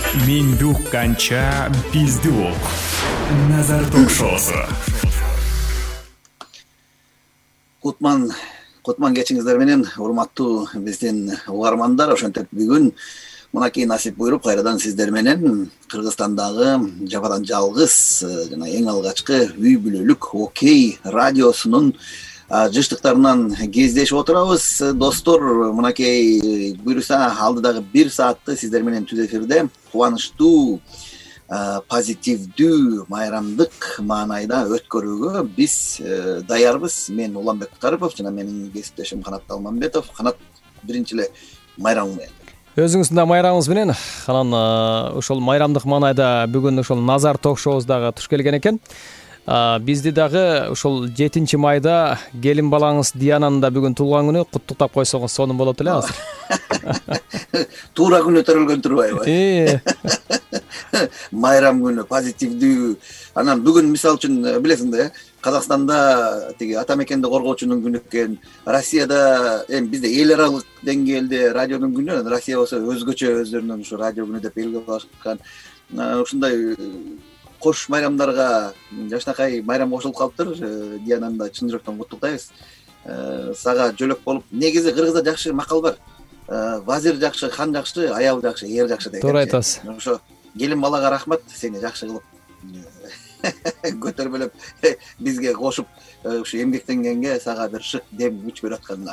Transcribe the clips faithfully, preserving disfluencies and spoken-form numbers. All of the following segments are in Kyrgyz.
Менди укканча бизди ук. Назар ток-шоусу. Кутман Кутман кечиңиздер менен урматтуу биздин угармандар. Ошентип бүгүн мынакей насип буйруп кайрадан сиздер менен Кыргызстандагы жападан жалгыз жана эң алгачкы үй бүлөлүк Окей радиосунун жыштыктарынан кездешип отурабыз. Достор, мынакей буйруса алдыдагы бир саатты сиздер менен түз эфирде кубанычтуу, позитивдүү, майрамдык маанайда өткөрүүгө биз даярбыз. Мен Уланбек Карипов жана менин кесиптешим Канат Алмамбетов. Канат, биринчи эле майрамың менен. Өзүңүздүн да майрамыңыз менен. Анан ошол майрамдык маанайда бүгүн ошол Назар ток-шоусу дагы туш келген экен. Бизди дагы ушул жетинчи майда келин балаңыз Диананын да бүгүн туулган күнү, куттуктап койсоңуз сонун болот эле азыр. Туура күнү төрөлгөн турбайбы? Майрам күнү, позитивдүү. Анан бүгүн мисалы үчүн билесиң да, Казакстанда тиги ата мекенди коргоочунун күнү экен. Россияда эми бизде эл аралык деңгээлде радионун күнү, Россия болсо өзгөчө өздөрүнүн ушу радио күнү деп белгилеп алышкан. Ушундай кош майрамдарга жашнакай майрам кошулуп калыптыр. Диананы да чын жүрөктөн куттуктайбыз. Сага жөлөк болуп, негизи кыргызда жакшы макал бар. Вазир жакшы, хан жакшы, аял жакшы, эр жакшы деген. Туура айтасыз. Ошо келин балага рахмат, сени жакшы кылып көтөрбөлөп бизге кошуп, ушу эмгектенгенге сага бир шык дем күч берип атканына.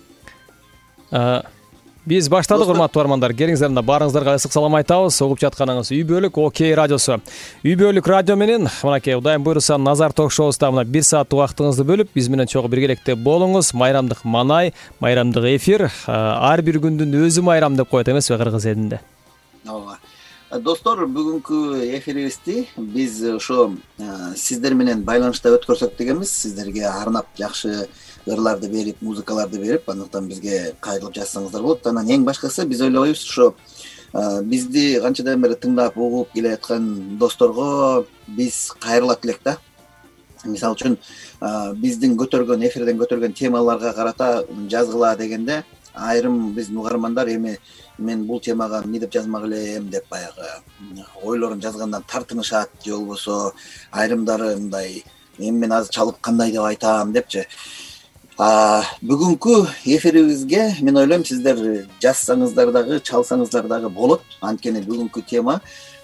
Биз баштадык, урматтуу армандар. Келиңиздер, мына баарыңыздарга ысык салам айтабыз. Угуп жатканыңыз үй бүлөлүк Окей радиосу. Үй бүлөлүк радио менен мынакей Удайым буйруса Назар ток-шоусунда мына бир сааттык убактыңызды бөлүп, биз менен чогуу биргеликте болуңуз. Майрамдык маанай, майрамдык эфир, ар бир күндүн өзү майрам деп коет эмеспи кыргыз элинде? Ооба. Достор, бүгүнкү эфирибизди биз ошо сиздер менен байланышта өткөрсөк дегенбиз. Сиздерге арнап жакшы ырларды берип, музыкаларды берип, андыктан бизге кайрылып жазсаңыздар болот. Анан эң башкысы биз ойлойбуз, ошо бизди канчадан бери тыңдап, угуп келе жаткан досторго биз кайрылат элек да. Мисалы үчүн, биздин көтөргөн, эфирден көтөргөн темаларга карата жазгыла дегенде, айрым биздин угармандар эми мен бул темага эмне деп жазмак элем деп баягы ойлорун жазгандан тартынышат, же болбосо айрымдары мындай эми мен азыр чалып кандай деп айтам депчи. Бүгүнкү эфирибизге мен ойлойм сиздер жазсаңыздар дагы, чалсаңыздар дагы болот. Анткени бүгүнкү тема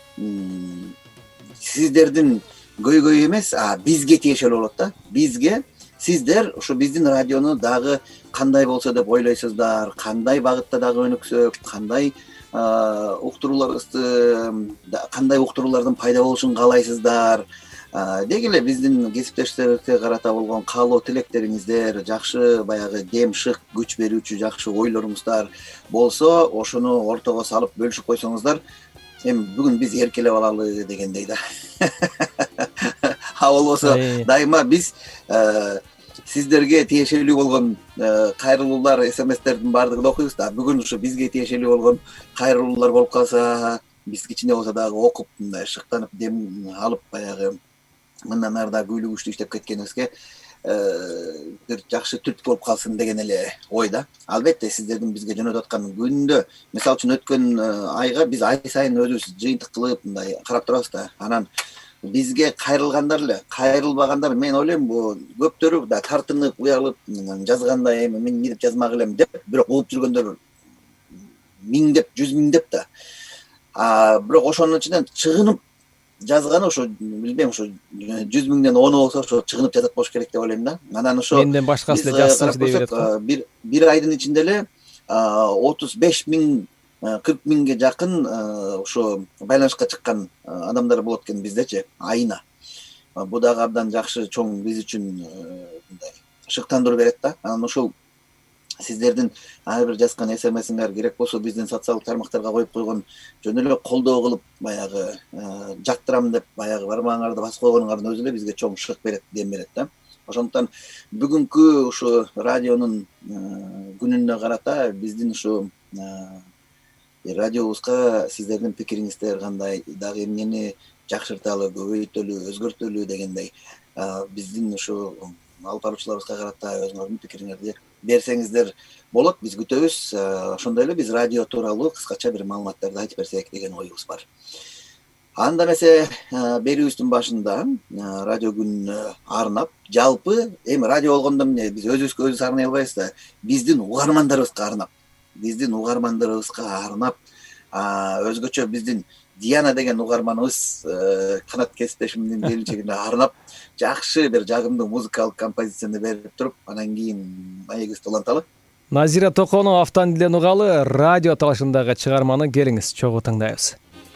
сиздердин көйгөй эмес, бизге тиешелүү болот да. Бизге сиздер ушу биздин радиону дагы кандай болсо деп ойлойсуздар, кандай багытта дагы өнүксөк, кандай уктурууларыбызды, кандай уктуруулардын пайда болушун каалайсыздар. Деги эле биздин кесиптештерибизге карата болгон каалоо тилектериңиздер, жакшы баягы дем, шык, күч берүүчү жакшы ойлоруңуздар болсо, ошону ортого салып бөлүшүп койсоңуздар, эми бүгүн биз эркелеп алалы дегендей да. А болбосо дайыма биз сиздерге тиешелүү болгон кайрылуулар, смстердин баардыгын окуйбуз да. Бүгүн ушу бизге тиешелүү болгон кайрылуулар болуп калса, биз кичине болсо дагы окуп, мындай шыктанып, дем алып, баягы мындан ары да күйлүү күчтүү иштеп кеткенибизге бир жакшы түрткү болуп калсын деген эле ой да. Албетте сиздердин бизге жөнөтүп аткан күндө, мисалы үчүн өткөн айга биз ай сайын өзүбүз жыйынтык кылып мындай карап турабыз да. Анан бизге кайрылгандар эле, кайрылбагандар, мен ойлойм, бул көптөрү да тартынып, уялып жазганда эми мен эмне деп жазмак элем деп, бирок угуп жүргөндөр миңдеп, жүз миңдеп да. А бирок ошонун ичинен чыгынып жазганы ошо, билбейм, ошо жүз миңден ону болсо ошо чыгынып жазат болуш керек деп ойлойм да. Анан ошо менден башкасы эле жазсынчы дей берет го. Бир бир айдын ичинде эле отуз беш миң, кырк миңге жакын ошо байланышка чыккан адамдар болот экен биздечи айына. Бул дагы абдан жакшы, чоң биз үчүн мындай шыктандыруу берет да. Анан ошол сиздердин ар бир жазган смсиңер керек болсо биздин социалдык тармактарга коюп койгон, жөн эле колдоо кылып баягы жактырам деп баягы бармагыңарды басып койгонуңардын өзү эле бизге чоң шык берет, дем берет да. Ошондуктан бүгүнкү ушу радионун күнүнө карата биздин ушу радиобузга сиздердин пикириңиздер кандай, дагы эмнени жакшырталы, көбөйтөлү, өзгөртөлү дегендей биздин ушу алып баруучуларыбызга карата өзүңөрдүн пикириңерди берсеңиздер болот. Биз күтөбүз. Ошондой эле биз радио тууралуу кыскача бир маалыматтарды айтып берсек деген оюбуз бар. Анда эмесе берүүбүздүн башында радио күнүнө арнап, жалпы эми радио болгондо эмне биз өзүбүзгө өзүбүз арнай албайбыз да, биздин угармандарыбызга арнап, биздин угармандарыбызга арнап, өзгөчө биздин Диана деген угарманыбыз канат кесиптешимдин келинчегине арнап жакшы бир жагымдуу музыкалык композицияны берип туруп, анан кийин маегибизди уланталы. Назира Токонова автандилен угалы радио талашындагы чыгарманы келиңиз чогуу тыңдайбыз.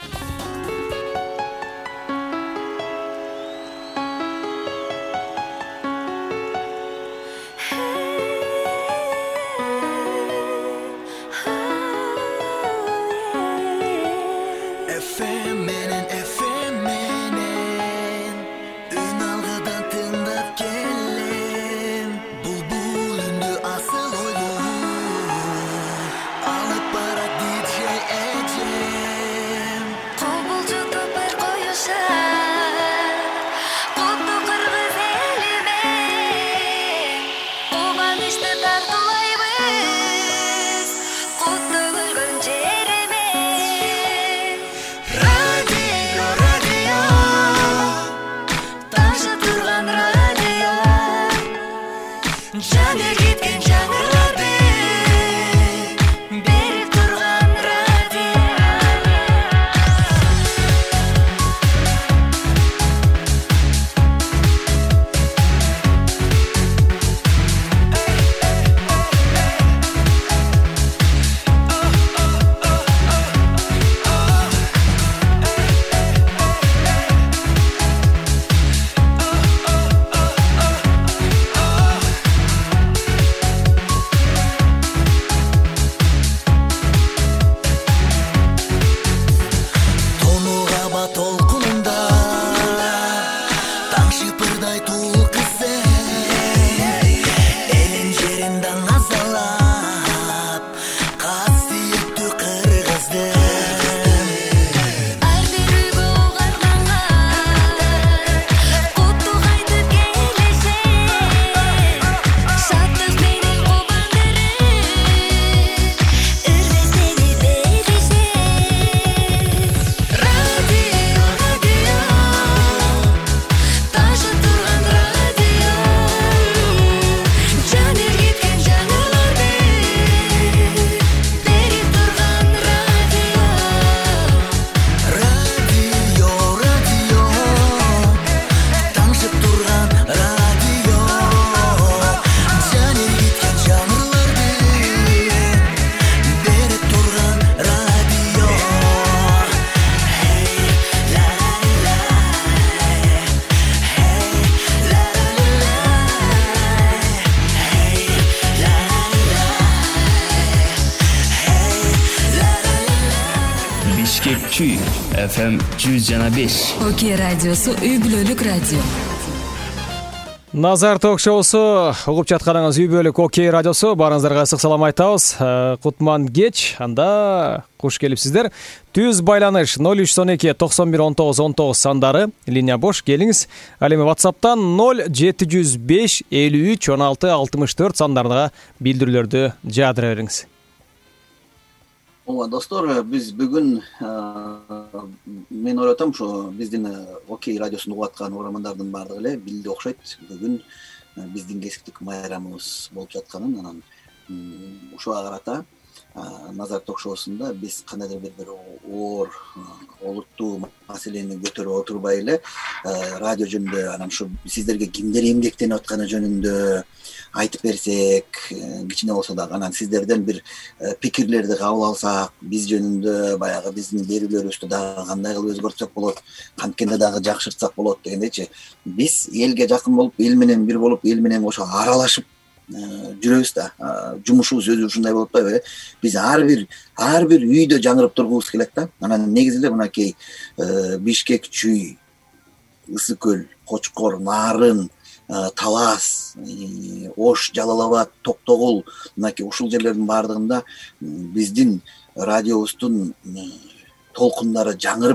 эф эм жүз жана беш. Окей радиосу үй бүлөлүк радио. Назар ток-шоусу угуп жатканыңыз үй бүлөлүк Окей радиосу. Барыңыздарга ысык салам айтабыз. Кутман кеч, анда куш келипсиздер. Түз байланыш ноль үч он эки токсон бир он тогуз он тогуз сандары, линия бош, келиңиз. Ал эми WhatsApp'тан ноль жети жүз беш элүү үч он алты алтымыш төрт сандарына билдирүүлөрдү жаадыра бериңиз. Ооба достор, биз бүгүн мен ойлотом ушу биздин Окей радиосун угуп аткан угармандардын баардыгы эле билди окшойт. Бүгүн биздин кесиптик майрамыбыз болуп жатканын, анан ушуга карата Назар ток-шоусунда биз кандайдыр бир бир оор олуттуу маселени көтөрүп отурбай эле радио жөнүндө, анан ушу сиздерге кимдер эмгектенип атканы жөнүндө айтып берсек, кичине болсо дагы, анан сиздерден бир пикирлерди кабыл алсак, биз жөнүндө баягы биздин берүүлөрүбүздү дагы кандай кылып өзгөртсөк болот, канткенде дагы жакшыртсак болот дегендейчи. Биз элге жакын болуп, эл менен бир болуп, эл менен кошо аралашып жүрөбүз да. Жумушубуз өзү ушундай болуп атпайбы? Биз ар бир ар бир үйдө жаңырып тургубуз келет да. Анан негизи эле мынакей Бишкек, Чүй, Ысык көл, Кочкор, Нарын, Талас, Ош, Жалал Абад, Токтогул, мынакей ушул жерлердин баардыгында биздин радиобуздун толкундары жаңырып,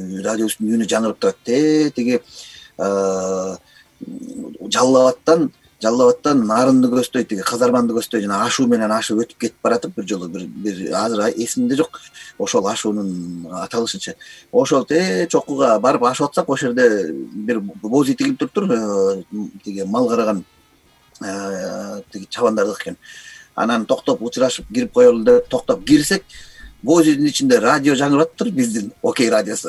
радиобуздун үнү жаңырып турат. Тиги Жалал Абадтан Жалал Абадтан Нарынды көздөй, тиги Казарманды көздөй жана ашуу менен ашып өтүп кетип баратып бир жолу бир бир азыр эсимде жок ошол ашуунун аталышычы. Ошол те чокуга барып ашып атсак, ошол жерде бир боз тигилип туруптур, тиги мал караган тиги чабандардык экен. Анан токтоп учурашып кирип коелу деп токтоп кирсек, боз үйдүн ичинде радио жаңырап атыптыр, биздин Окей радиосу.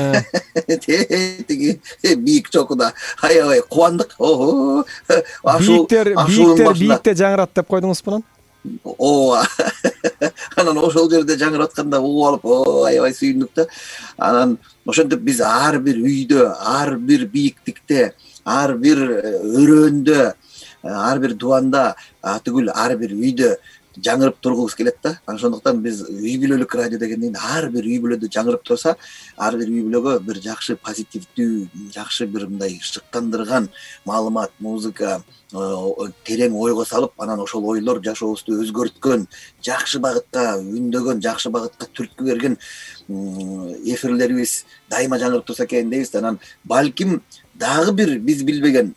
Тиги бийик чокуда аябай кубандык. Ого. Бийиктер, бийиктер, бийикте жаңырат деп койдуңузбу анан? Ооба. Анан ошол жерде жаңырап атканда угуп алып, о, аябай сүйүндүк да. Анан ошентип биз ар бир үйдө, ар бир бийиктикте, ар бир өрөөндө, ар бир дубанда, атүгүл ар бир үйдө жаңырып тургубуз келет да. Ошондуктан биз үй бүлөлүк радио дегенден ар бир үй бүлөдө жаңырып турса, ар бир үй бүлөгө бир жакшы позитивдүү, жакшы бир мындай шыктандырган маалымат, музыка, терең ойго салып, анан ошол ойлор жашообузду өзгөрткөн, жакшы багытка үндөгөн, жакшы багытка түрткү берген эфирлерибиз дайыма жаңырып турса экен дейбиз. Анан балким дагы бир биз билбеген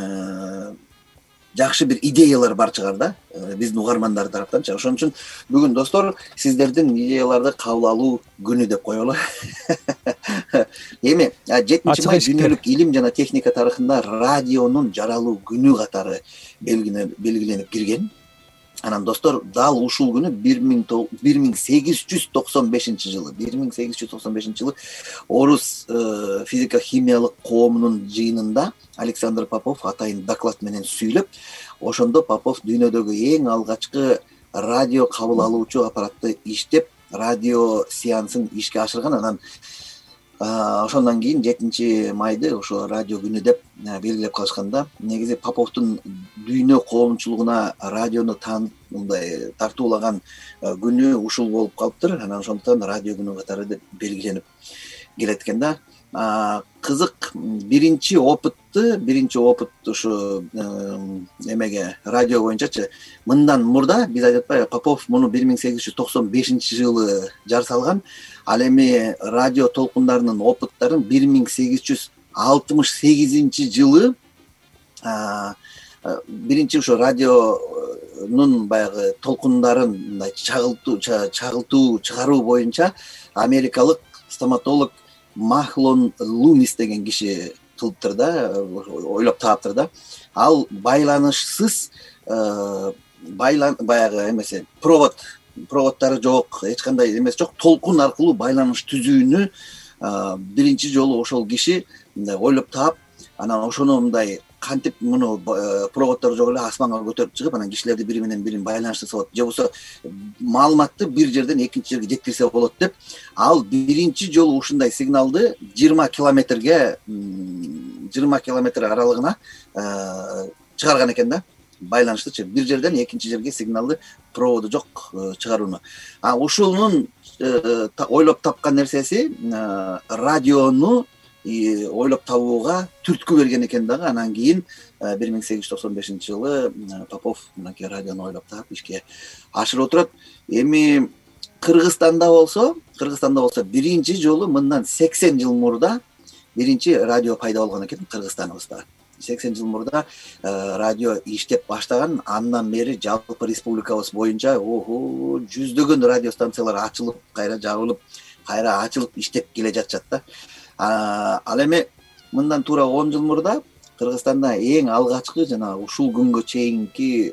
жакшы бир идеялар бар чыгар да, биздин угармандар тараптанчы. Ошон үчүн бүгүн достор, сиздердин идеяларды кабыл алуу күнү деп коелу. Эми жетинчи май дүйнөлүк илим жана техника тарыхында радионун жаралуу күнү катары белгиленип кирген. Анан достор, дал ушул күнү бир миң сегиз жүз токсон бешинчи жылы, бир миң сегиз жүз токсон бешинчи жылы орус физика химиялык коомунун жыйынында Александр Попов атайын доклад менен сүйлөп, ошондо Попов дүйнөдөгү эң алгачкы радио кабыл алуучу аппаратты иштеп, радио сеансын ишке ашырган. Анан ошондон кийин жетинчи майды ошо радио күнү деп белгилеп калышканда, негизи Поповдун дүйнө коомчулугуна радиону мындай тартуулаган күнү ушул болуп калыптыр. Анан ошондуктан радио күнү катары деп белгиленип келет экен да. Кызык, биринчи опытты, биринчи опыт ушу эмеге радио боюнчачы мындан мурда биз айтып атпайбы, Попов муну бир миң сегиз жүз токсон бешинчи жылы жар салган. Ал эми радио толкундарынын опыттарын бир миң сегиз жүз алтымыш сегизинчи жылы биринчи ошо радионун баягы толкундарын мындай чагылтуу чагылтуу чыгаруу боюнча америкалык стоматолог Махлон Лумис деген киши кылыптыр да, ойлоп таптыр да. Ал байланышсыз байлан баягы эмесе провод проводдору жок, эч кандай эмес жок, толкун аркылуу байланыш түзүүнү биринчи жолу ошол киши мындай ойлоп таап, анан ошону мындай кантип муну проводдор жок эле асманга көтөрүп чыгып, анан кишилерди бири менен бирин байланыштырса болот, же болбосо маалыматты бир жерден экинчи жерге жеткирсе болот деп, ал биринчи жолу ушундай сигналды жыйырма километрге жыйырма километр аралыгына чыгарган экен да. Байланыштычы бир жерден экинчи жерге сигналды проводу жок чыгарууну. А ушунун ойлоп тапкан нерсеси радиону ойлоп табууга түрткү берген экен дагы. Анан кийин бир миң сегиз жүз токсон бешинчи жылы Попов мынакей радиону ойлоп таап ишке ашырып отурат. Эми Кыргызстанда болсо, Кыргызстанда болсо биринчи жолу мындан сексен жыл мурда биринчи радио пайда болгон экен Кыргызстаныбызда. сексен жыл мурда радио иштеп баштаган. Андан бери жалпы республикабыз боюнча ого жүздөгөн радио станциялар ачылып, кайра жабылып, кайра ачылып иштеп келе жатышат да. Ал эми мындан туура он жыл мурда Кыргызстанда эң алгачкы жана ушул күнгө чейинки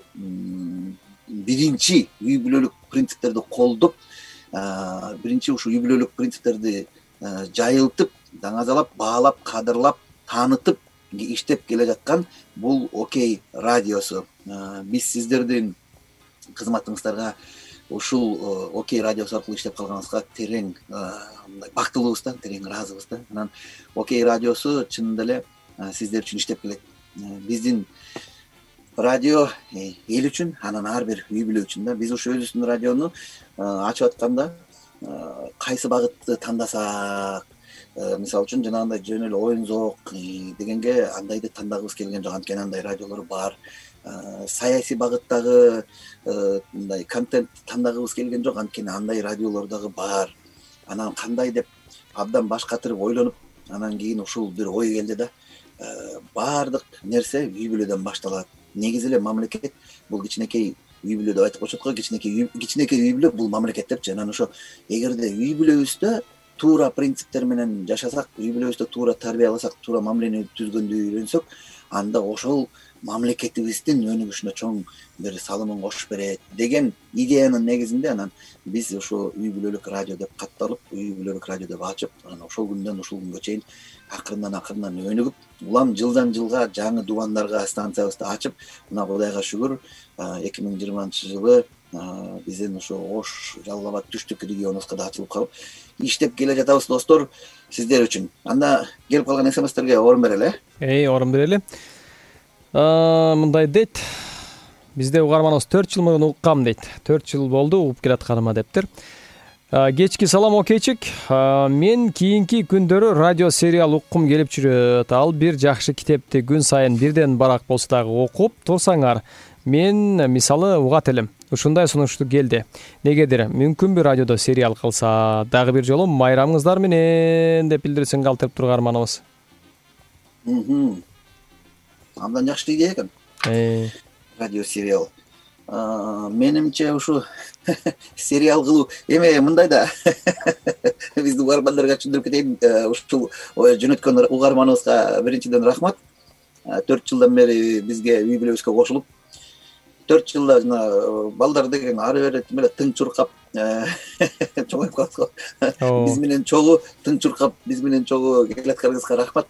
биринчи үй бүлөлүк принциптерди колдоп, биринчи ушул үй бүлөлүк принциптерди жайылтып, даңазалап, баалап, кадырлап, таанытып иштеп келе жаткан бул Окей радиосу. Биз сиздердин кызматыңыздарга ушул Окей радиосу аркылуу иштеп калганыбызга терең бактылуубуз да, терең ыраазыбыз да. Анан Окей радиосу чынында эле сиздер үчүн иштеп келет. Биздин радио эл үчүн, анан ар бир үй бүлө үчүн да. Биз ушу өзүбүздүн радиону ачып атканда кайсы багытты тандасак, мисалы үчүн жанагындай жөн эле оюн зоок дегенге андайды тандагыбыз келген жок, анткени андай радиолор бар. Саясий багыттагы мындай контент тандагыбыз келген жок, анткени андай радиолор дагы бар. Анан кандай деп абдан баш катырып ойлонуп, анан кийин ушул бир ой келди да. Баардык нерсе үй бүлөдөн башталат. негизи эле мамлекет бул кичинекей үй бүлө деп айтып коюшат го, кичинекей кичинекей үй бүлө бул мамлекет депчи. Анан ошо эгерде үй бүлөбүздө туура принциптер менен жашасак, үй бүлөбүздө туура тарбияласак, туура мамилени түзгөндү үйрөнсөк, анда ошол мамлекетибиздин өнүгүшүнө чоң бир салымын кошуп берет деген идеянын негизинде анан биз ошо үй бүлөлүк радио деп катталып, үй бүлөлүк радио деп ачып, анан ошол күндөн ушул күнгө чейин акырындан акырындан өнүгүп, улам жылдан жылга жаңы дубандарга станциябызды ачып, мына Кудайга шүгүр, эки миң жыйырманчы жылы биздин ошо Ош, Жалал Абад, Түштүк регионубузга да ачылып калып, иштеп келе жатабыз достор сиздер үчүн. Анда келип калган смстерге орун берели. Эй, орун берели. Мындай дейт. Бизде угарманыбыз төрт жыл мурун уккам дейт. төрт жыл болду угуп келатканыма дептир. Кечки салам окейчик. Мен кийинки күндөрү радио сериал уккум келип жүрөт. Ал бир жакшы китепти күн сайын бирден барак болсо дагы окуп турсаңар, мен мисалы угат элем. Ушундай сунушту келди. Негедир мүмкүнбү радиодо сериал кылса, дагы бир жолу майрамыңыздар менен деп билдирсин калтырып турганыбыз. Абдан жакшы идея экен. Радио сериал. Менимче ушу сериал кылуу эме мындай да биздин угармандарга түшүндүрүп кетейин. Ушул жөнөткөн угарманыбызга биринчиден рахмат. төрт жылдан бери бизге үй бүлөбүзгө кошулуп, төрт жылда жана балдар деген ары бери эле тың чуркап чоңоюп калат го. Биз менен чогуу тың чуркап, биз менен чогуу келатканыңызга рахмат.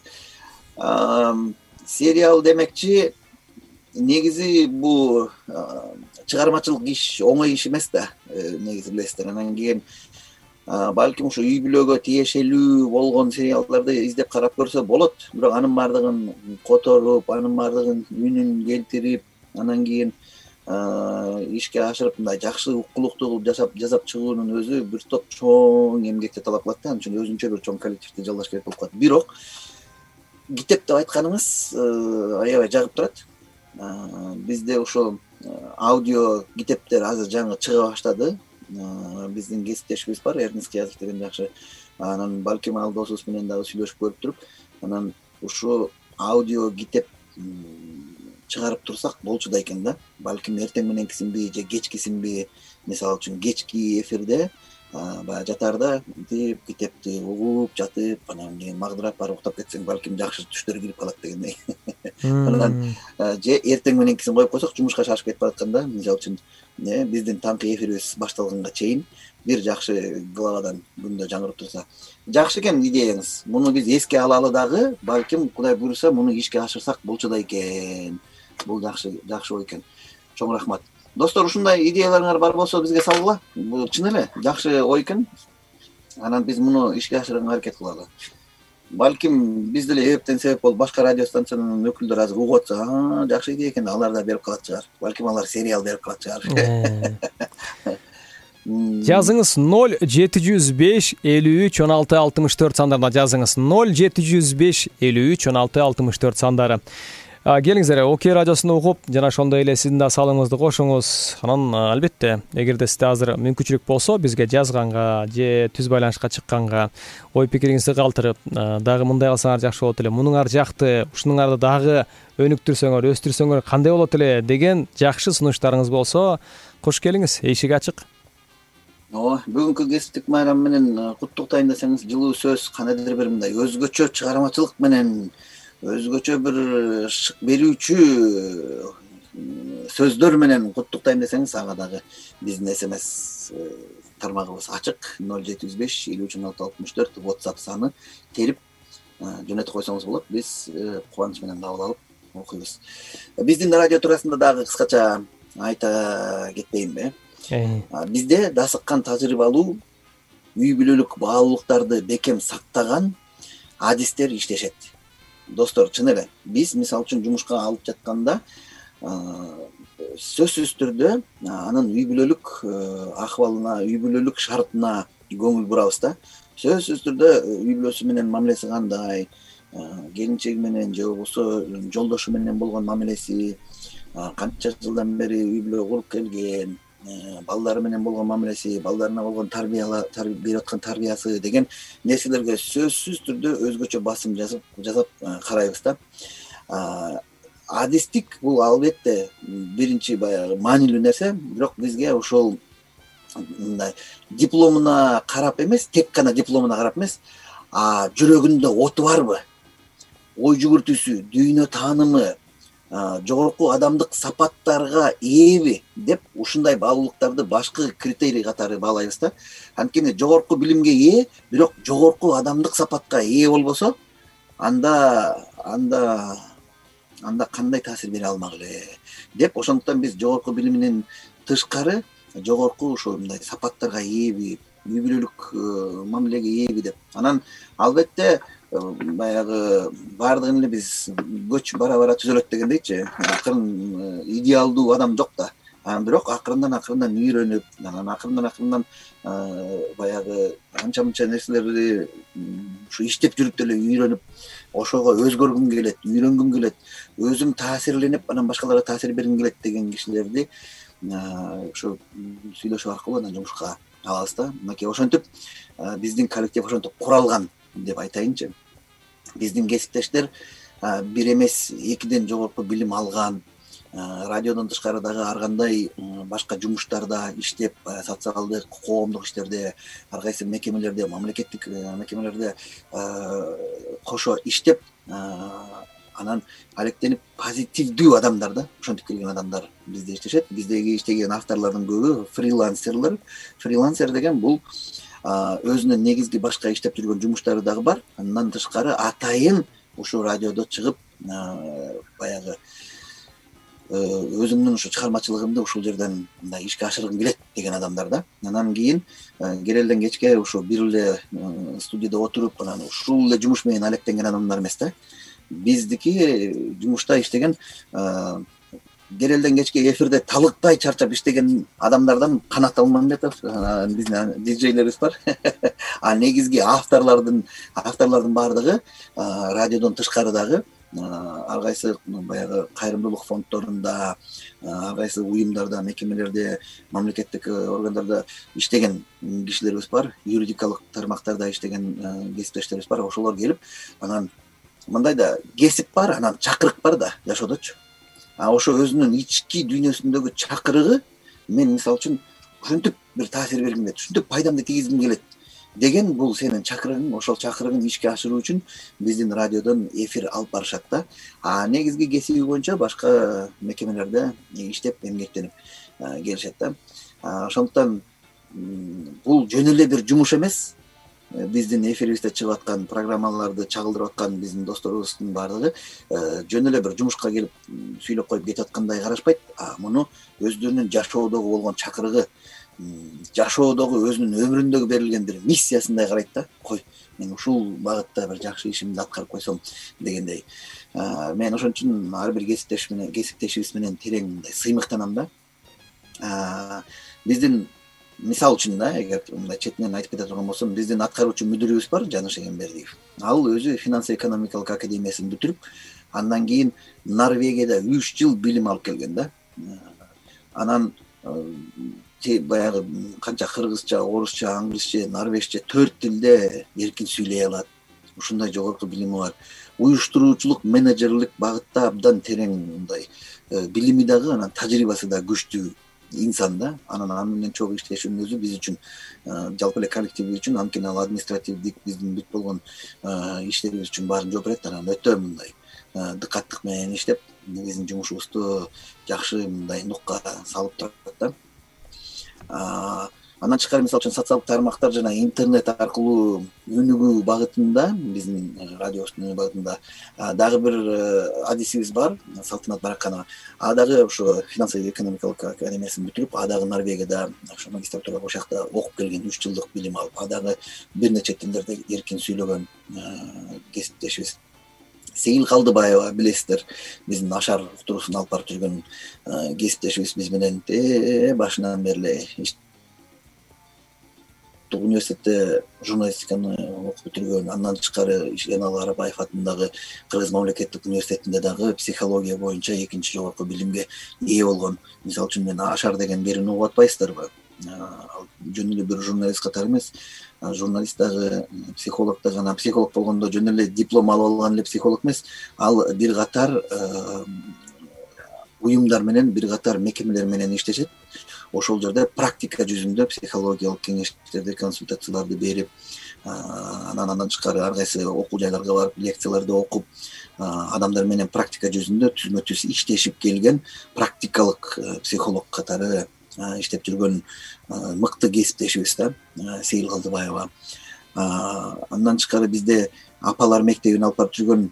Сериал демекчи негизи бул чыгармачылык иш оңой иш эмес да, негизи билесиздер. Анан кийин балким ушу үй бүлөгө тиешелүү болгон сериалдарды издеп карап көрсө болот, бирок анын баардыгын которуп, анын баардыгын үнүн келтирип, анан кийин ишке ашырып мындай жакшы укулуктуу кылып жасап жасап чыгуунун өзү бир топ чоң эмгекти талап кылат да. Анын үчүн өзүнчө бир чоң коллективди жалдаш керек болуп калат. Бирок китеп деп айтканыңыз аябай жагып турат. Бизде ошо аудио китептер азыр жаңы чыга баштады. Биздин кесиптешибиз бар, Эрнест Язов деген жакшы. Анан балким ал досубуз менен дагы сүйлөшүп көрүп туруп, анан ушу аудио китеп чыгарып турсак болчу да экен да. Балким эртең мененкисинби же кечкисинби, мисалы үчүн кечки эфирде баягы жатарда деп китепти угуп жатып, анан кийин магдырап барып уктап кетсең, балким жакшы түштөр кирип калат дегендей. Анан же эртең мененкисин коюп койсок, жумушка шашып кетип баратканда, мисалы үчүн биздин таңкы эфирибиз башталганга чейин бир жакшы главадан күндө жаңырып турса, жакшы экен идеяңыз. Муну биз эске алалы дагы, балким Кудай буйруса муну ишке ашырсак болчу да экен. Бул жакшы жакшы ой экен. Чоң рахмат. Достор, ушундай идеяларыңар бар болсо бизге салгыла. Бул чын эле жакшы ой экен. Анан биз муну ишке ашырганга аракет кылалы. Балким биз деле эптен себеп болуп башка радио станциянын өкүлдөрү азыр угуп атса, жакшы идея экен, алар да берип калат чыгар. Балким алар сериал берип калат чыгар. Жазыңыз ноль жети жүз беш элүү үч он алты алтымыш төрт сандарына жазыңыз. ноль жети жүз беш элүү үч он алты алтымыш төрт сандары. Келиңиздер, Окей радиосуну угуп, жана ошондой эле сиздин да салымыңызды кошуңуз. Анан албетте, эгерде сизде азыр мүмкүнчүлүк болсо, бизге жазганга же түз байланышка чыкканга, ой пикириңизди калтырып, дагы мындай кылсаңар жакшы болот эле, мунуңар жакты, ушунуңарды дагы өнүктүрсөңөр, өстүрсөңөр кандай болот эле деген жакшы сунуштарыңыз болсо, кош келиңиз, эшик ачык. Ооба, бүгүнкү кесиптик майрам менен куттуктайын десеңиз, жылуу сөз, кандайдыр бир мындай өзгөчө чыгармачылык менен, өзгөчө бир шык берүүчү сөздөр менен куттуктайм десеңиз, ага дагы биздин смс тармагыбыз ачык. ноль жети жүз беш элүү үч он алты алтымыш төрт WhatsApp саны терип жөнөтүп койсоңуз болот. Биз кубаныч менен кабыл алып окуйбуз. Биздин радио туурасында дагы кыскача айта кетпейинби? Бизде дасыккан тажрыйбалуу үй бүлөлүк баалуулуктарды бекем сактаган адистер иштешет. Достор, чын эле биз мисалы үчүн жумушка алып жатканда сөзсүз түрдө анын үй бүлөлүк акыбалына, үй бүлөлүк шартына көңүл бурабыз да. Сөзсүз түрдө үй бүлөсү менен мамилеси кандай, келинчеги менен же болбосо жолдошу менен болгон мамилеси, канча жылдан бери үй бүлө куруп келген, балдары менен болгон мамилеси, балдарына болгон тарбияла берип аткан тарбиясы деген нерселерге сөзсүз түрдө өзгөчө басым жасап жасап карайбыз да. адистик бул албетте биринчи баягы маанилүү нерсе, бирок бизге ошол мындай дипломуна карап эмес, тек гана дипломуна карап эмес, а жүрөгүндө оту барбы, ой жүгүртүүсү, дүйнө таанымы, жогорку адамдык сапаттарга ээби деп ушундай баалуулуктарды башкы критерий катары баалайбыз да. Анткени жогорку билимге ээ, бирок жогорку адамдык сапатка ээ болбосо, анда анда анда кандай таасир бере алмак эле деп, ошондуктан биз жогорку билиминен тышкары жогорку ошо мындай сапаттарга ээби, үй бүлөлүк мамилеге ээби деп. Анан албетте баягы баардыгын эле биз көч бара бара түзөлөт дегендейчи, акырын идеалдуу адам жок да. Анан бирок акырындан акырындан үйрөнүп, анан акырындан акырындан баягы анча мынча нерселерди ушу иштеп жүрүп деле үйрөнүп, ошого өзгөргүм келет, үйрөнгүм келет, өзүм таасирленип, анан башкаларга таасир бергим келет деген кишилерди ушу сүйлөшүү аркылуу анан жумушка алабыз да. Мынакей ошентип биздин коллектив ошентип куралган деп айтайынчы. Биздин кесиптештер бир эмес, экиден жогорку билим алган, радиодон тышкары дагы ар кандай башка жумуштарда иштеп, социалдык, коомдук иштерде, ар кайсы мекемелерде, мамлекеттик мекемелерде кошо иштеп, анан алектенип позитивдүү адамдар да, ошентип келген адамдар бизде иштешет. Биздеги иштеген авторлордун көбү фрилансерлер. Фрилансер деген бул өзүнүн негизги башка иштеп жүргөн жумуштары дагы бар. Андан тышкары атайын ушу радиодо чыгып, баягы өзүмдүн ушу чыгармачылыгымды ушул жерден мындай ишке ашыргым келет деген адамдар да. Анан кийин керелден кечке ушу бир эле студияда отуруп, анан ушул эле жумуш менен алектенген адамдар эмес да. Биздики жумушта иштеген, керелден кечке эфирде талыкпай чарчап иштеген адамдардан канат алмам деп атат. Биздин диджейлерибиз бар. А негизги авторлордун авторлордун баардыгы радиодон тышкары дагы ар кайсы баягы кайрымдуулук фонддорунда, ар кайсы уюмдарда, мекемелерде, мамлекеттик органдарда иштеген кишилерибиз бар, юридикалык тармактарда иштеген кесиптештерибиз бар. Ошолор келип, анан мындай да кесип бар, анан чакырык бар да жашоодочу. А ошо өзүнүн ички дүйнөсүндөгү чакырыгы, мен мисалы үчүн ушинтип бир таасир бергим келет, ушинтип пайдамды тийгизгим келет деген бул сенин чакырыгың. Ошол чакырыгын ишке ашыруу үчүн биздин радиодон эфир алып барышат да. А негизги кесиби боюнча башка мекемелерде иштеп, эмгектенип келишет да. Ошондуктан бул жөн эле бир жумуш эмес. Биздин эфирибизде чыгып аткан программаларды чагылдырып аткан биздин досторубуздун баардыгы жөн эле бир жумушка келип сүйлөп коюп кетип аткандай карашпайт. А муну өздөрүнүн жашоодогу болгон чакырыгы, жашоодогу өзүнүн өмүрүндөгү берилген бир миссиясындай карайт да. Кой, мен ушул багытта бир жакшы ишимди аткарып койсом дегендей. Мен ошон үчүн ар бир кесиптеш менен, кесиптешибиз менен терең мындай сыймыктанам да. Биздин мисалы үчүн да, эгер мындай четинен айтып кете турган болсом, биздин аткаруучу мүдүрүбүз бар, Жаныш Эгембердиев. Ал өзү финанс-экономикалык академиясын бүтүрүп, андан кийин Норвегияда үч жыл билим алып келген да. Анан баягы канча кыргызча, орусча, англисче, норвежче төрт тилде эркин сүйлөй алат. Ушундай жогорку билими бар. Уюштуруучулук, менеджерлик багытта абдан терең мындай билими дагы, анан тажрыйбасы да күчтүү инсан да. Анан аны менен чогуу иштешүүнүн өзү биз үчүн, жалпы эле коллективибиз үчүн, анткени ал административдик биздин бүт болгон иштерибиз үчүн баарын жооп берет. Анан өтө мындай дыкаттык менен иштеп, биздин жумушубузду жакшы мындай нукка салып турат да. Андан тышкары мисалы үчүн социалдык тармактар жана интернет аркылуу өнүгүү багытында, биздин радиобуздун өнүгүү багытында дагы бир адисибиз бар, Салтанат Бараканова. А дагы ошо финанс-экономикалык академиясын бүтүрүп, а дагы Норвегияда ошо магистратурага ошол жакта окуп келген, үч жылдык билим алып, а дагы бир нече тилдерде эркин сүйлөгөн кесиптешибиз. Сейил Калдыбаева билесиздер, биздин Ашар уктуруусун алып барып жүргөн кесиптешибиз, биз менен те башынан бери эле университетте журналистиканы окуп бүтүргөн. Андан тышкары Жанал Арабаев атындагы Кыргыз мамлекеттик университетинде дагы психология боюнча экинчи жогорку билимге ээ болгон. Мисалы үчүн мен Ашар деген бирин угуп атпайсыздарбы? жөн эле бир журналист катары эмес, журналист дагы, психолог дагы. Анан психолог болгондо жөн эле диплом алып алган эле психолог эмес, ал бир катар уюмдар менен, бир катар мекемелер менен иштешет. Ошол жерде практика жүзүндө психологиялык кеңештерди, консультацияларды берип, анан андан тышкары ар кайсы окуу жайларга барып, лекцияларды окуп, адамдар менен практика жүзүндө түзмө түз иштешип келген практикалык психолог катары иштеп жүргөн мыкты кесиптешибиз да, Сейил Калдыбаева. Андан тышкары бизде апалар мектебин алып барып жүргөн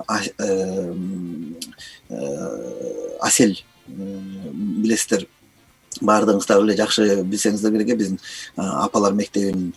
Асел, билесиздер, баардыгыңыздар эле жакшы билсеңиздер керек. Биздин апалар мектебин,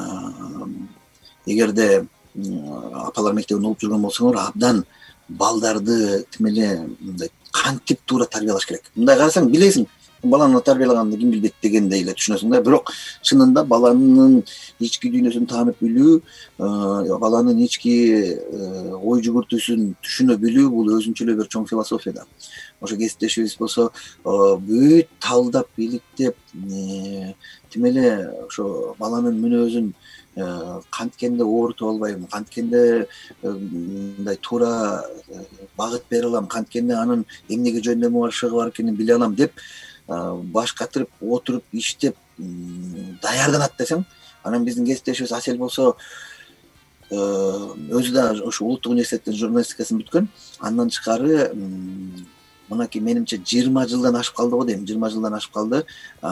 эгерде апалар мектебин окуп жүргөн болсоңор, абдан балдарды тим эле мындай кантип туура тарбиялаш керек. Мындай карасаң билесиң, баланы тарбиялаганды ким билбейт дегендей эле түшүнөсүң да. Бирок чынында баланын ички дүйнөсүн таанып билүү, баланын ички ой жүгүртүүсүн түшүнө билүү бул өзүнчө эле бир чоң философия да. Ошо кесиптешибиз болсо бүт талдап, иликтеп, тим эле ошо баланын мүнөзүн канткенде оорутуп албайм, канткенде мындай туура багыт бере алам, канткенде анын эмнеге жөндөмү бар, шыгы бар экенин биле алам деп баш катырып, отуруп, иштеп даярданат десең, анан биздин кесиптешибиз Асел болсо өзү да ошо улуттук университеттин журналистикасын бүткөн. Андан тышкары мынакей менимче жыйырма жылдан ашып калды го дейм, жыйырма жылдан ашып калды.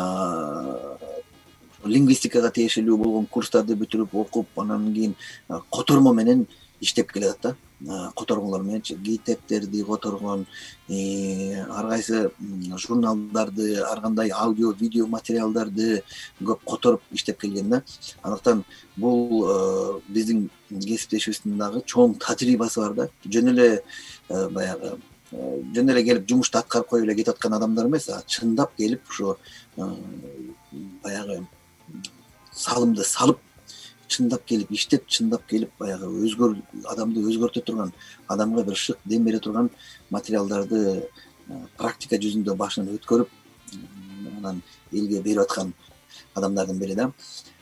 Лингвистикага тиешелүү болгон курстарды бүтүрүп, окуп, анан кийин котормо менен иштеп келатат да. Которгонлор менен китептерди которгон, ар кайсы журналдарды, ар кандай аудио, видео материалдарды көп которуп иштеп келген да. Андыктан бул биздин кесиптешибиздин дагы чоң тажрыйбасы бар да. Жөн эле баягы жөн эле келип жумушту аткарып коюп эле кетип аткан адамдар эмес, чындап келип ошо баягы салымды салып, чындап келип иштеп, чындап келип баягы өзгөр адамды өзгөртө турган, адамга бир шык дем бере турган материалдарды практика жүзүндө башынан өткөрүп, анан элге берип аткан адамдардын бири да.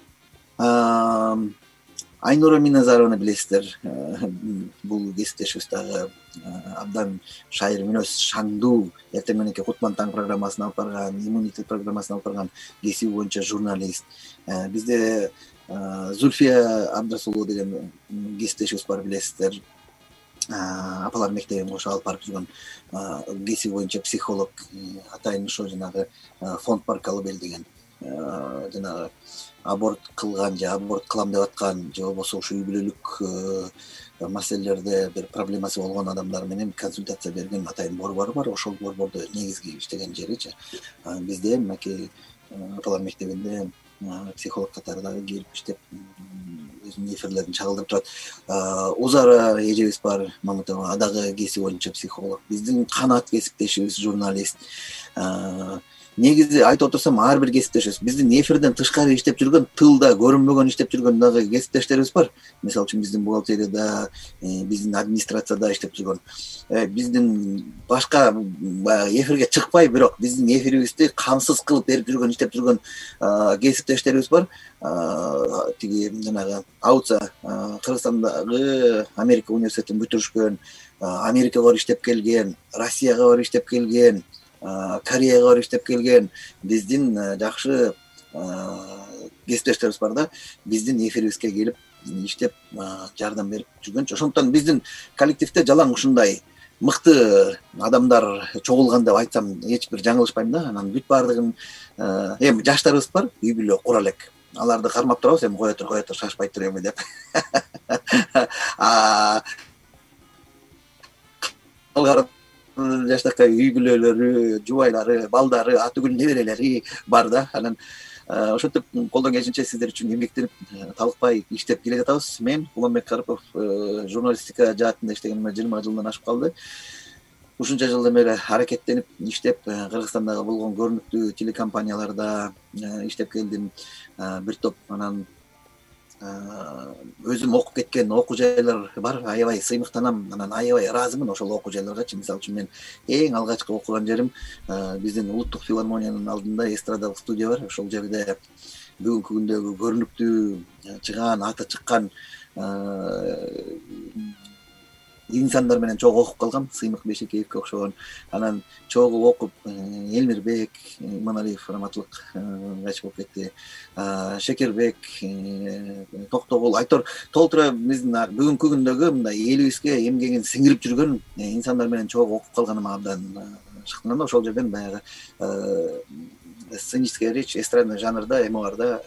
Айнура Миназарованы билесиздер. Бул кесиптешибиз дагы абдан шайыр мүнөз, шаңдуу, эртең мененки Кутман таң программасын алып барган, иммунитет программасын алып барган кесиби боюнча журналист. Бизде Зульфия Абдрасулова деген кесиптешибиз бар, билесиздер. Апалар мектебин кошо алып барып жүргөн кесиби боюнча психолог, атайын ошо жанагы фонд Баркалыбел деген жанагы аборт кылган же аборт кылам деп аткан, же болбосо ушу үй бүлөлүк маселелерде бир проблемасы болгон адамдар менен консультация берген атайын борбор бар. Ошол борбордо негизги иштеген жеричи. Бизде мынакей апалар мектебинде психолог катары дагы келип иштеп өзүнүн эфирлерин чагылдырып турат. Узара эжебиз бар, Мамытова, адагы кесиби боюнча психолог. Биздин Канат кесиптешибиз журналист. Негизи айтып отурсам, ар бир кесиптешибиз, биздин эфирден тышкары иштеп жүргөн, тылда көрүнбөгөн иштеп жүргөн дагы кесиптештерибиз бар. Мисалы үчүн биздин бухгалтерияда, биздин администрацияда иштеп жүргөн, биздин башка баягы эфирге чыкпай, бирок биздин эфирибизди камсыз кылып берип жүргөн, иштеп жүргөн кесиптештерибиз бар. Тиги жанагы Ауца Кыргызстандагы Америка университетин бүтүрүшкөн, Америкага барып иштеп келген, Россияга барып иштеп келген, Кореяга барып иштеп келген биздин жакшы кесиптештерибиз бар да. Биздин эфирибизге келип иштеп жардам берип жүргөн. Ошондуктан биздин коллективде жалаң ушундай мыкты адамдар чогулган деп айтсам эч бир жаңылышпайм да. Анан бүт баардыгын эми жаштарыбыз бар, үй бүлө кура элек. Аларды кармап турабыз, эми кое тур, кое тур, шашпай тур эми деп. Алгар жаштакай үй бүлөлөрү, жубайлары, балдары, атүгүл неберелери бар да. Анан ошентип колдон келишинче сиздер үчүн эмгектенип, талыкпай иштеп келе жатабыз. Мен Уланбек Карипов журналистика жаатында иштегениме жыйырма жылдан ашып калды. Ушунча жылдан бери аракеттенип иштеп, Кыргызстандагы болгон көрүнүктүү телекомпанияларда иштеп келдим. Бир топ анан өзүм окуп кеткен окуу жайлар бар, аябай сыймыктанам, анан аябай ыраазымын ошол окуу жайларгачы. Мисалы үчүн мен эң алгачкы окуган жерим биздин улуттук филармониянын алдында эстрадалык студия бар. Ошол жерде бүгүнкү күндөгү көрүнүктүү чыгаан, аты чыккан инсандар менен чогуу окуп калгам. Сыймык Бейшекеевке окшогон. Анан чогуу окуп Элмирбек Иманалиев раматылык кайтыш болуп кетти. Шекербек, Токтогул, Айтор толтура биздин бүгүнкү күндөгү мындай элибизге эмгегин сиңирип жүргөн инсандар менен чогуу окуп калганыма абдан шыктанам да. Ошол жерден баягы сценическая речь, эстрадный жанрда, эмуарда,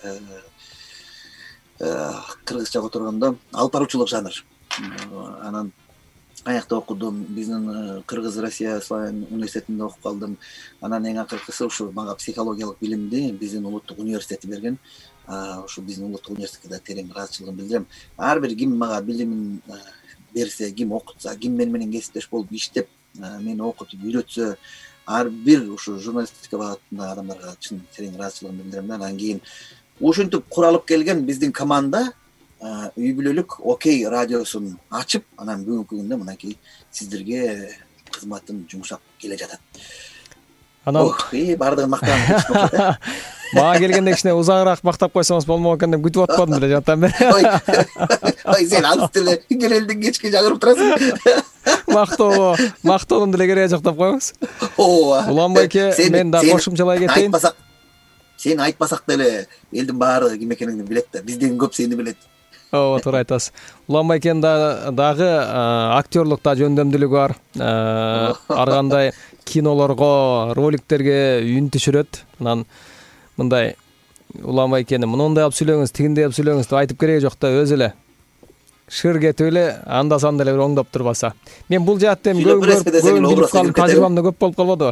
кыргызча которгондо алып баруучулук жанр. Анан аякта окудум, биздин Кыргыз Россия славян университетинде окуп калдым. Анан эң акыркысы ушу мага психологиялык билимди биздин улуттук университети берген. Ушу биздин улуттук университетке да терең ыраазычылыгымды билдирем. Ар бир ким мага билимин берсе, ким окутса, ким мени менен кесиптеш болуп иштеп, мени окутуп үйрөтсө, ар бир ушу журналистика багытында адамдарга чын терең ыраазычылыгымды билдирем да. Анан кийин ушинтип куралып келген биздин команда үй бүлөлүк Окей радиосун ачып, анан бүгүнкү күндө мынакей сиздерге кызматым жумшап келе жатат. Анан баардыгын мактанып мага келгенде кичине узагыраак мактап койсоңуз болмок экен деп күтүп атпадым деле жантан бери. Ой, сен алыс деле келелдин кечке жагырып турасың. Мактоо, мактоонун деле кереги жок деп коебуз. Ооба. Уланбайке, мен да кошумчалай кетейин. Сен айтпасак деле элдин баары ким экениңди билет да. Бизден көп сени билет. Ооба, туура айтасыз. Уланбайкенин дагы актерлукта жөндөмдүүлүгү бар. Ар кандай кинолорго, роликтерге үн түшүрөт. Анан мындай Уланбайкени мындай алып сүйлөңүз, тигиндей алып сүйлөңүз деп айтып кереги жок да, өзү эле шыр кетип эле анда санда эле бир оңдоп турбаса. Мен бул жаатта эми көп билип калдым, тажрыйбам да көп болуп калбадыбы?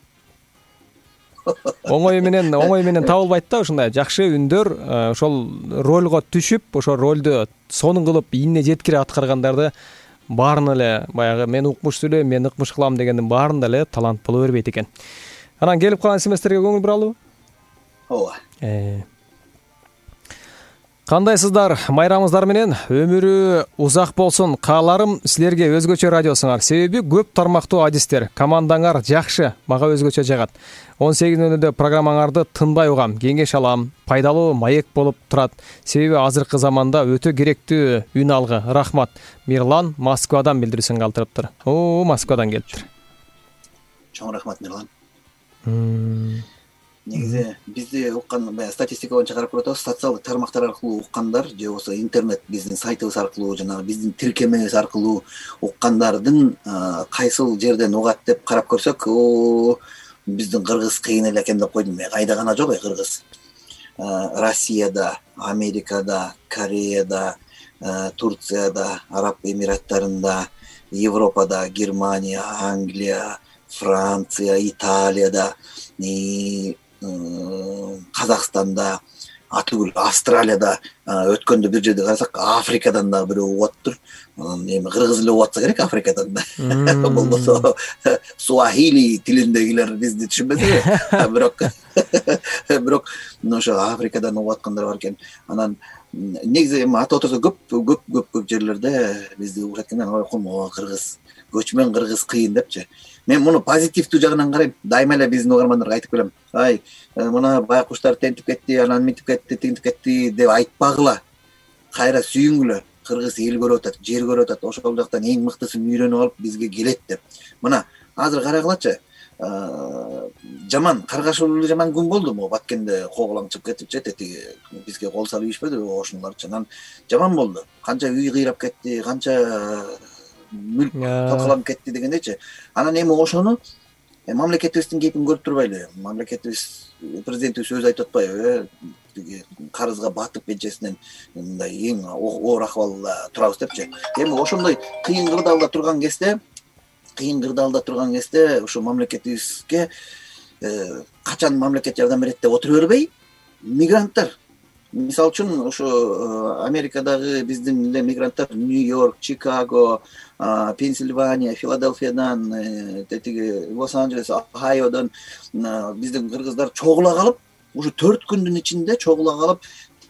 Оңой менен, оңой менен табылбайт да ушундай жакшы үндөр, ошол ролго түшүп, ошол ролду сонун кылып ийине жеткире аткаргандарды баарын эле баягы мен укмуш сүйлөйм, мен ыкмыш кылам дегендин баарында эле талант боло бербейт экен. Анан келип калган семестерге көңүл буралыбы? Ооба. Кандайсыздар? Майрамыңыздар менен өмүрү узак болсун. Кааларым силерге өзгөчө радиосуңар. Себеби көп тармактуу адистер, командаңар жакшы, мага өзгөчө жагат. он сегиз нөл нөлдө программаңарды тынбай угам, кеңеш алам, пайдалуу маек болуп турат. Себеби азыркы заманда өтө керектүү үн алгы. Рахмат. Мирлан Москвадан билдирүүсүн калтырыптыр. О, Москвадан келиптир. Чоң рахмат, Мирлан. Негизи бизди уккан баягы статистика боюнча карап көрөтөбүз, социалдык тармактар аркылуу уккандар же болбосо интернет биздин сайтыбыз аркылуу, жанагы биздин тиркемебиз аркылуу уккандардын кайсыл жерден угат деп карап көрсөк, о биздин кыргыз кыйын эле экен деп койдум. Кайда гана жок, кыргыз. Россияда, Америкада, Кореяда, Турцияда, Араб Эмираттарында, Европада, Германия, Англия, Франция, Италияда, Казакстанда, атүгүл Австралияда, өткөндө бир жерде карасак Африкадан да бирөө угаттыр. Эми кыргыз эле угатса керек Африкадан да. Болбосо суахили тилиндегилер бизди түшүнбөсө, бирок бирок ошо Африкадан угаткандар бар экен. Анан негизи эми ата отурса көп көп көп көп жерлерде бизди угат экен. Ой, кыргыз, көчмөн кыргыз кыйын депчи. Мен муну позитивдүү жагынан карайм. Дайыма эле биздин угармандарга айтып келем. Ай, мына байкуштар тентип кетти, анан мынтип кетти, тигинтип кетти деп айтпагыла. Кайра сүйүнгүлө. Кыргыз эл көрүп атат, жер көрүп атат. Ошол жактан эң мыктысын үйрөнүп алып бизге келет деп. Мына азыр карагылачы. Жаман, каргашылуу жаман күн болду му? Баткенде коголаң чыгып кетипчи, тетиги бизге кол салып ийишпеди ошондорчу. Анан жаман болду. Канча үй кыйрап кетти, канча мүлк талкаланып кетти дегендечи. Анан эми ошону мамлекетибиздин кейпин көрүп турбайлы. Мамлекетибиз президентибиз сөз айтып атпайбы, карызга батып пенчесинен мындай эң оор акыбалда турабыз депчи. Эми ошондой кыйын кырдаалда турган кезде, кыйын кырдаалда турган кезде ошо мамлекетибизге качан мамлекет жардам берет деп отура бербей, мигранттар, мисалы үчүн ошо Америкадагы биздин эле мигранттар Нью-Йорк, Чикаго, Пенсильвания, Филадельфиядан, тетиги Лос-Анджелес, Ohioдан биздин кыргыздар чогула калып, ушу төрт күндүн ичинде чогула калып,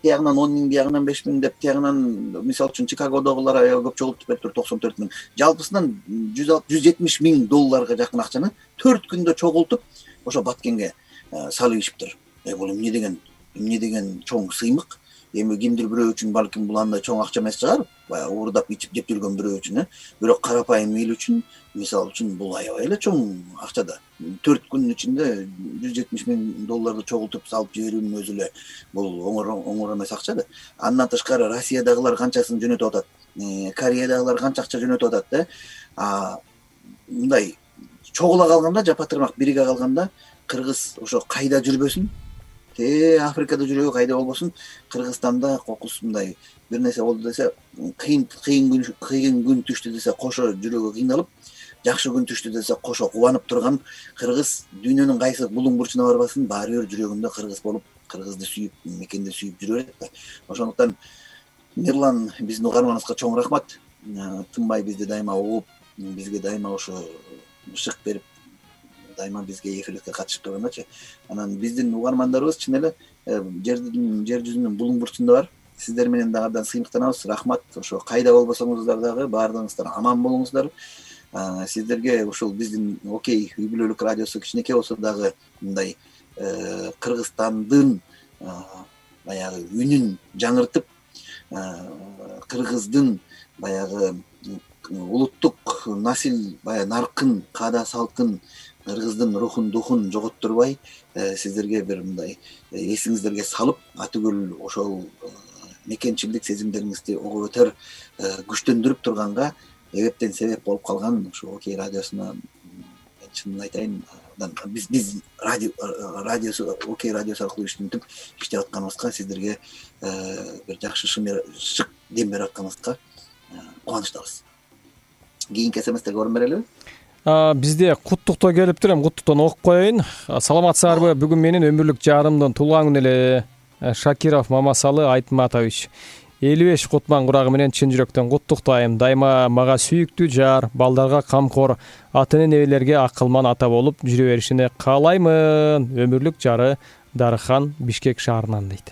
тиягынан он миң, биягынан беш миң деп, тиягынан мисалы үчүн Чикагодогулар аябай көп чогултуп бериптир, токсон төрт миң. Жалпысынан жүз жетимиш миң долларга жакын акчаны төрт күндө чогултуп ошо Баткенге салып ийишиптир. Э бул эмне деген, эмне деген чоң сыймык. Эми кимдир бирөө үчүн балким бул андай чоң акча эмес чыгар, баягы уурдап ичип жеп жүргөн бирөө үчүн, э. Бирок карапайым эл үчүн, мисалы үчүн бул аябай эле чоң акча да. төрт күнүн ичинде жүз жетимиш миң долларды чогултуп салып жиберүүнүн өзү эле бул оңор оңор эмес акча да. Андан тышкары Россиядагылар канчасын жөнөтүп атат, Кореядагылар канча акча жөнөтүп атат да. А мындай чогула калганда, жапа тырмак бириге калганда кыргыз ошо кайда жүрбөсүн, те Африкада жүрөгү кайда болбосун, Кыргызстанда кокус мындай бир нерсе болду десе, кыйын кыйын күн кыйын күн түштү десе кошо жүрөгү кыйналып, жакшы күн түштү десе кошо кубанып турган кыргыз дүйнөнүн кайсы булуң бурчуна барбасын, баары бир жүрөгүндө кыргыз болуп, кыргызды сүйүп, мекенди сүйүп жүрө берет да. Ошондуктан Мирлан, биздин угарманыбызга чоң рахмат. Тынбай бизди дайыма угуп, бизге дайыма ошо ышык берип, дайыма бизге эфирге катышып тургандачы. Анан биздин угармандарыбыз чын эле жердин жер жүзүнүн булуң бурчунда бар. Сиздер менен дагы абдан сыймыктанабыз. Рахмат. Ошо кайда болбосоңуздар дагы баардыгыңыздар аман болуңуздар. Сиздерге ушул биздин Окей үй бүлөлүк радиосу кичинекей болсо дагы мындай Кыргызстандын баягы үнүн жаңыртып, кыргыздын баягы улуттук насил баягы наркын, каада салтын, кыргыздын рухун, духун жоготтурбай, сиздерге бир мындай эсиңиздерге салып, атүгүл ошол мекенчилдик сезимдериңизди ого өтөр күчтөндүрүп турганга эбептен себеп болуп калган ушул Окей радиосуна мен чынын айтайын, биз биз радио радиосу Окей радиосу аркылуу иштентип иштеп атканыбызга, сиздерге бир жакшы шык дем берип атканыбызга кубанычтабыз. Кийинки смстерге орун берелиби? Бизде куттуктоо келиптир, эми куттуктоону окуп коеюн. Саламатсыңарбы? Бүгүн менин өмүрлүк жарымдын туулган күнү эле. Шакиров Мамасалы Айтматович. элүү беш кутман курагы менен чын жүрөктөн куттуктайм. Дайыма мага сүйүктүү жар, балдарга камкор, ата-эне небелерге акылман ата болуп жүрө беришини каалаймын. Өмүрлүк жары Дархан, Бишкек шаарынан дейт.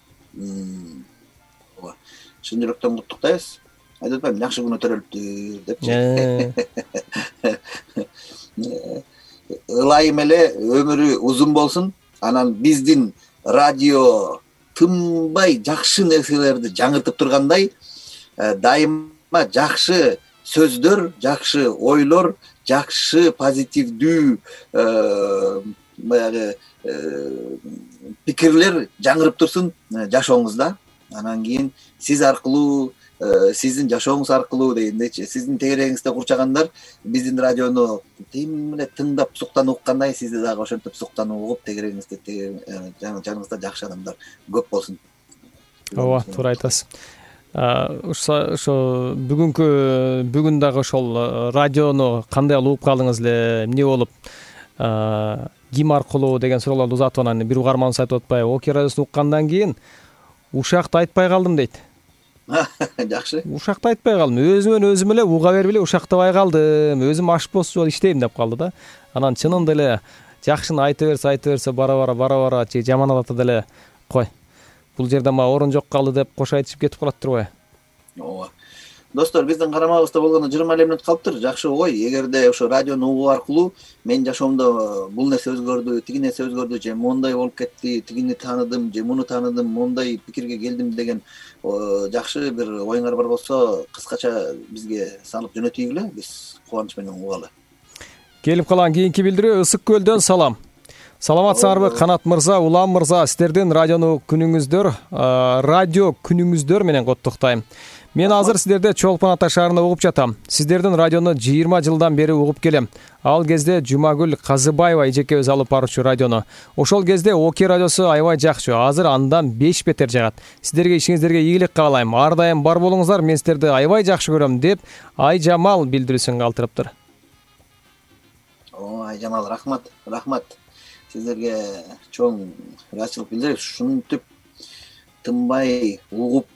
Ооба. Чын жүрөктөн куттуктайбыз. Айтып атпаймынбы, жакшы күн өтөрүлүптүр депчи. Ылайым эле өмүрү узун болсун. Анан биздин радио тынбай жакшы нерселерди жаңыртып тургандай, дайыма жакшы сөздөр, жакшы ойлор, жакшы позитивдүү баягы пикирлер жаңырып турсун жашооңузда. Анан кийин сиз аркылуу, сиздин жашооңуз аркылуу дегендейчи, сиздин тегерегиңизде курчагандар биздин радиону тим эле тыңдап суктан уккандай, сизди дагы ошентип суктан угуп, тегерегиңизде жаныңызда жакшы адамдар көп болсун. Ооба, туура айтасыз. Ошо бүгүнкү бүгүн дагы ошол радиону кандай угуп калдыңыз эле, эмне болуп, ким аркылуу деген суроолорду узатып анан бир угарманыбыз айтып атпайбы, Окей радиосун уккандан кийин ушакты айтпай калдым дейт. Жакшы. Ушакты айтпай калдым. Өзүмөн өзүм эле уга берип эле ушактабай калдым. Өзүм ашпозчу иштейм деп калды да. Анан чынында эле жакшыны айта берсе, айта берсе, бара-бара, бара-бара же жаманатат эле. Кой. Бул жерде мага орун жок калды деп кош айтышып кетип калат турбайбы? Ооба. Достор, биздин карамагыбызда болгону жыйырма эле мүнөт калыптыр. Жакшы ой. Эгерде ошо радиону угуу аркылуу мен жашоомдо бул нерсе өзгөрдү, тиги нерсе өзгөрдү, же мондай болуп кетти, тигини тааныдым, же муну тааныдым, мондай пикирге келдим деген жакшы бир оюңар бар болсо, кыскача бизге салып жөнөтүйлү, биз кубаныч менен угалы. Келип калган кийинки билдирүү Ысык көлдөн салам. Саламатсыңарбы Канат мырза, Улам мырза, сиздердин радиону күнүңүздөр, радио күнүңүздөр менен куттуктайм. Мен азыр сиздерде Чолпон Ата шаарында угуп жатам. Сиздердин радиону жыйырма жылдан бери угуп келем. Ал кезде Жумагүл Казыбаева эжекебиз алып барчу радиону. Ошол кезде Окей радиосу аябай жакчу. Азыр андан беш бетер жагат. Сиздерге ишиңиздерге ийгилик каалайм. Ар дайым бар болуңуздар, мен сиздерди аябай жакшы көрөм деп Айжамал билдирүүсүн калтырыптыр. О, Айжамал, рахмат, рахмат. Сиздерге чоң ыраазычылык билдиребиз. Ушинтип тынбай угуп,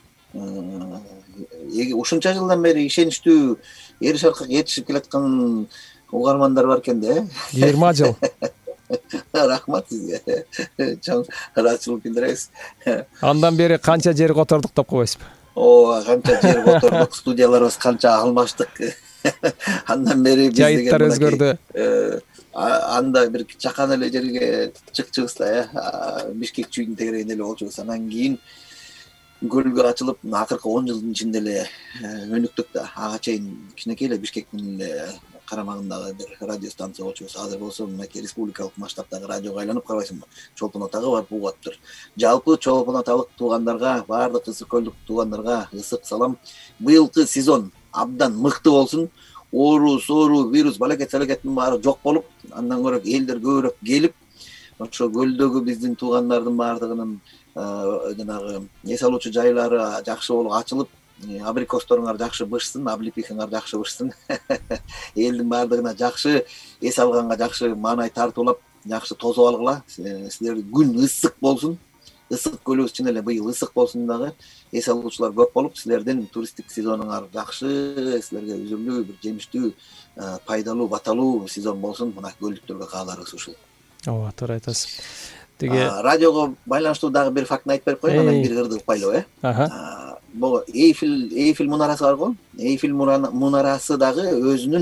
ушунча жылдан бери ишеничтүү эри шаркка жетишип келаткан угармандар бар экен да. жыйырма жыл. Рахмат сизге. Чоң ыраазычылык билдиребиз. Андан бери канча жер котордук деп койбойсузбу? Ооба, канча жер котордук, студияларыбыз канча алмаштык. Андан бери биз деген жайыттар өзгөрдү. Анда бир жакан эле жерге чыкчубуз да, э, Бишкек чүйдүн тегерегинде эле болчубуз. Анан кийин көлгө ачылып, акыркы он жылдын ичинде эле өнүктүк да. Ага чейин кичинекей эле Бишкектин эле карамагындагы бир радио станция болчубуз. Азыр болсо мынакей республикалык масштабтагы радиого айланып, карабайсыңбы? Чолпон атага барып угаттыр. Жалпы Чолпон аталык туугандарга, баардык ысык көлдүк туугандарга ысык салам. Быйылкы сезон абдан мыкты болсун. Оору, соору, вирус, балакет, салакеттин баары жок болуп, андан көрө элдер көбүрөөк келип, ошо көлдөгү биздин туугандардын баардыгынын жанагы эс алуучу жайлары жакшы болуп ачылып, абрикосторуңар жакшы бышсын, облепихиңар жакшы бышсын. Элдин баардыгына жакшы эс алганга жакшы маанай тартуулап, жакшы тосуп алгыла. Силер күн ысык болсун. Ысык көлүбүз чын эле быйыл ысык болсун дагы. Эс алуучулар көп болуп, силердин туристтик сезонуңар жакшы, силерге үзүрлүү, бир жемиштүү, пайдалуу, баталуу сезон болсун. Мына көлдүктөргө кааларыбыз ушул. Ооба, туура айтасыз. Тиги радиого байланыштуу дагы бир фактын айтып берип коеюн, анан бир ырды укпайлы, э? Аха. Могу Эйфел, Эйфел мунарасы бар го. Эйфел мунарасы дагы өзүнүн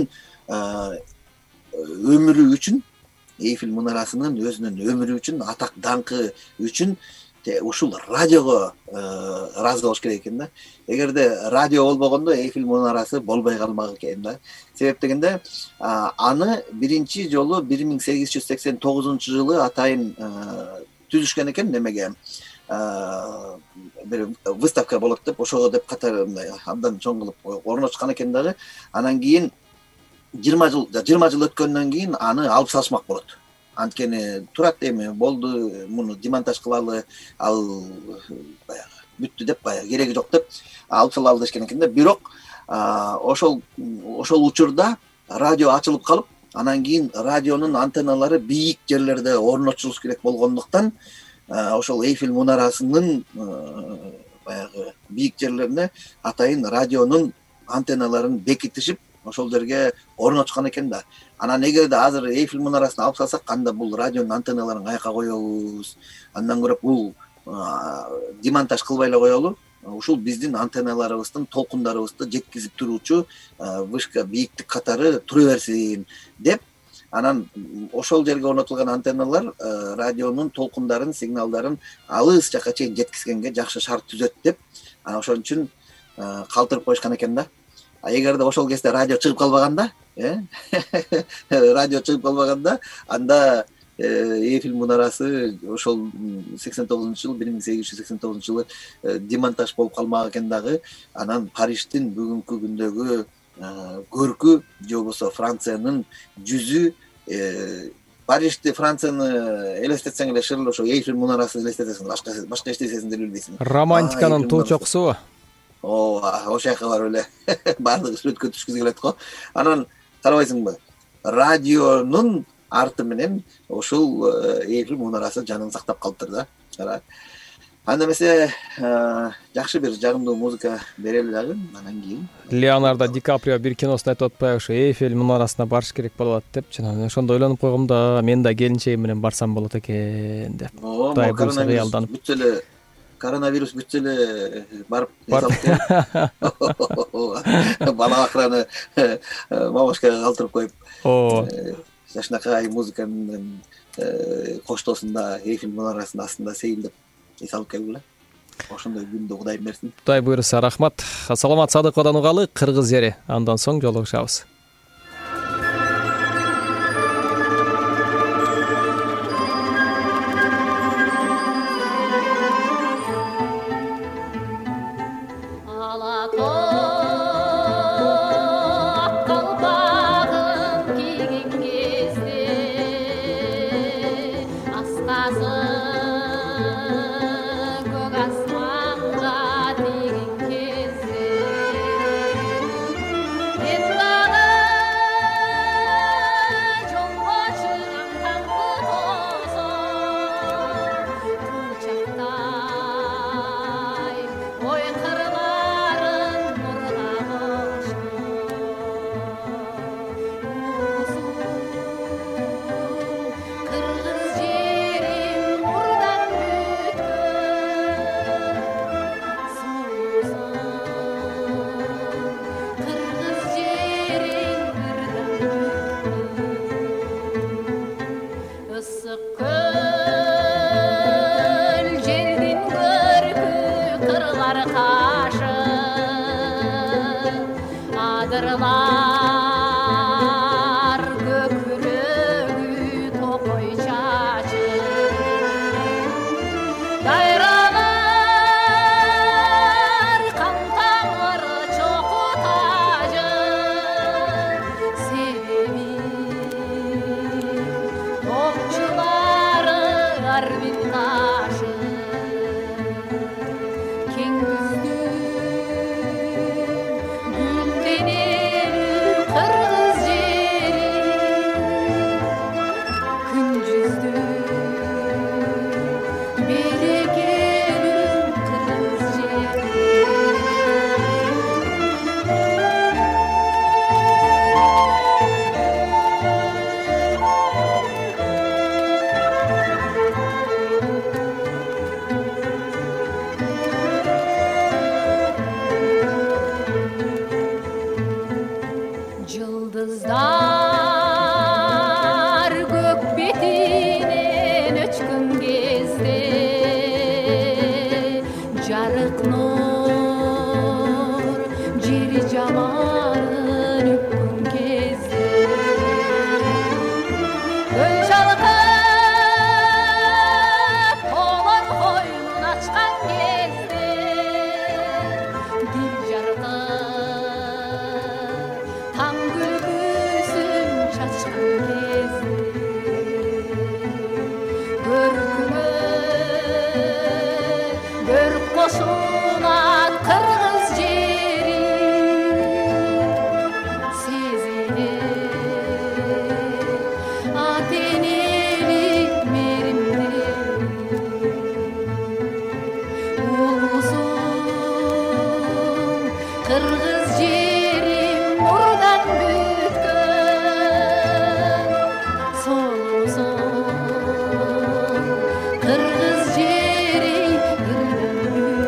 өмүрү үчүн, Эйфел мунарасынын өзүнүн өмүрү үчүн, атак даңкы үчүн ушул радиого ыраазы болуш керек экен да. Эгерде радио болбогондо Эйфел мунарасы болбой калмак экен да. Себеп дегенде аны биринчи жолу бир миң сегиз жүз сексен тогузунчу жылы атайын түзүшкөн экен, немеге бир выставка болот деп, ошого деп катары мындай абдан чоң кылып орнотушкан экен дагы. Анан кийин жыйырма жыл жыйырма жыл өткөндөн кийин аны алып салышмак болот. Анткени турат эми болду, муну демонтаж кылалы, ал баягы бүттү деп, баягы кереги жок деп алып салалы дешкен экен да. Бирок ошол ошол учурда радио ачылып калып, анан кийин радионун антенналары бийик жерлерде орнотулуш керек болгондуктан ошол Эйфел мунарасынын баягы бийик жерлерине атайын радионун антенналарын бекитишип, ошол жерге орнотушкан экен да. Анан эгерде азыр Эйфел мунарасын алып салсак, анда бул радионун антенналарын каяка коебуз? Андан көрө бул демонтаж кылбай эле коелу. Ушул биздин антенналарыбыздын толкундарыбызды жеткизип туруучу вышка, бийиктик катары тура берсин деп, анан ошол жерге орнотулган антенналар радионун толкундарын, сигналдарын алыс жакка чейин жеткизгенге жакшы шарт түзөт деп, анан ошон үчүн калтырып коюшкан экен да. А эгерде ошол кезде радио чыгып калбаганда, э радио чыгып калбаганда, анда Эйфел мунарасы ошол сексен тогузунчу жыл, бир миң сегиз жүз сексен тогузунчу жылы демонтаж болуп калмак экен дагы. Анан Париштин бүгүнкү күндөгү көркү, же болбосо Франциянын жүзү, Парижди, Францияны элестетсең эле шырыл ошо Эйфел мунарасы элестетесиң, башка башка эчтесин деле билбейсиң. Романтиканын туу чокусубу? Ооба, ошол жака барып эле баардыгы сүрөткө түшкүзүп келет го. Анан карабайсыңбы? Радионун арты менен ошол Эйфел мунарасы жанын сактап калыптыр да. Кара. Анда эмесе жакшы бир жагымдуу музыка берели дагы, анан кийин Леонардо Ди Каприо бир киносун айтып атпайбы, ошо Эйфел мунарасына барыш керек болот деп. Жана ошондо ойлонуп койгом да, мен да келинчегим менен барсам болот экен деп. Кудай буйрса кыялданып. Бүтсө эле коронавирус бүтсө эле барып эсалып бала акыраны мамашкага калтырып коюп, ооба, жашынакай музыка менен коштоосунда Эйфел мунарасынын астында сейилдеп эс алып келгиле. Ошондой күндү Кудай берсин. Кудай буйрса, рахмат. Саламат Садыковдон угалы Кыргыз жери. Андан соң жолугушабыз. It's адырлар көкүрөгү токой чачы дайралар кантаңыр чоку тажы себеби топчулары арбин ташы кең күздүн гүлденелүү кыргыз жери күн жүздүү берекелүү кыргыз жери Жылдыздар көк бетинен өчкөн кезде жарык нур жери жаманын өпкөн кезде көл шалкып тоолор койнун ачкан кезде дил жаркып таң күлкүсүн чачкан кезде көркүмө көрүп кошулат кыргыз жери сезилет ата энелик меримдери улуусуң кыргыз жерим нурдан бүткөн солуусуң кыргыз жери ырдан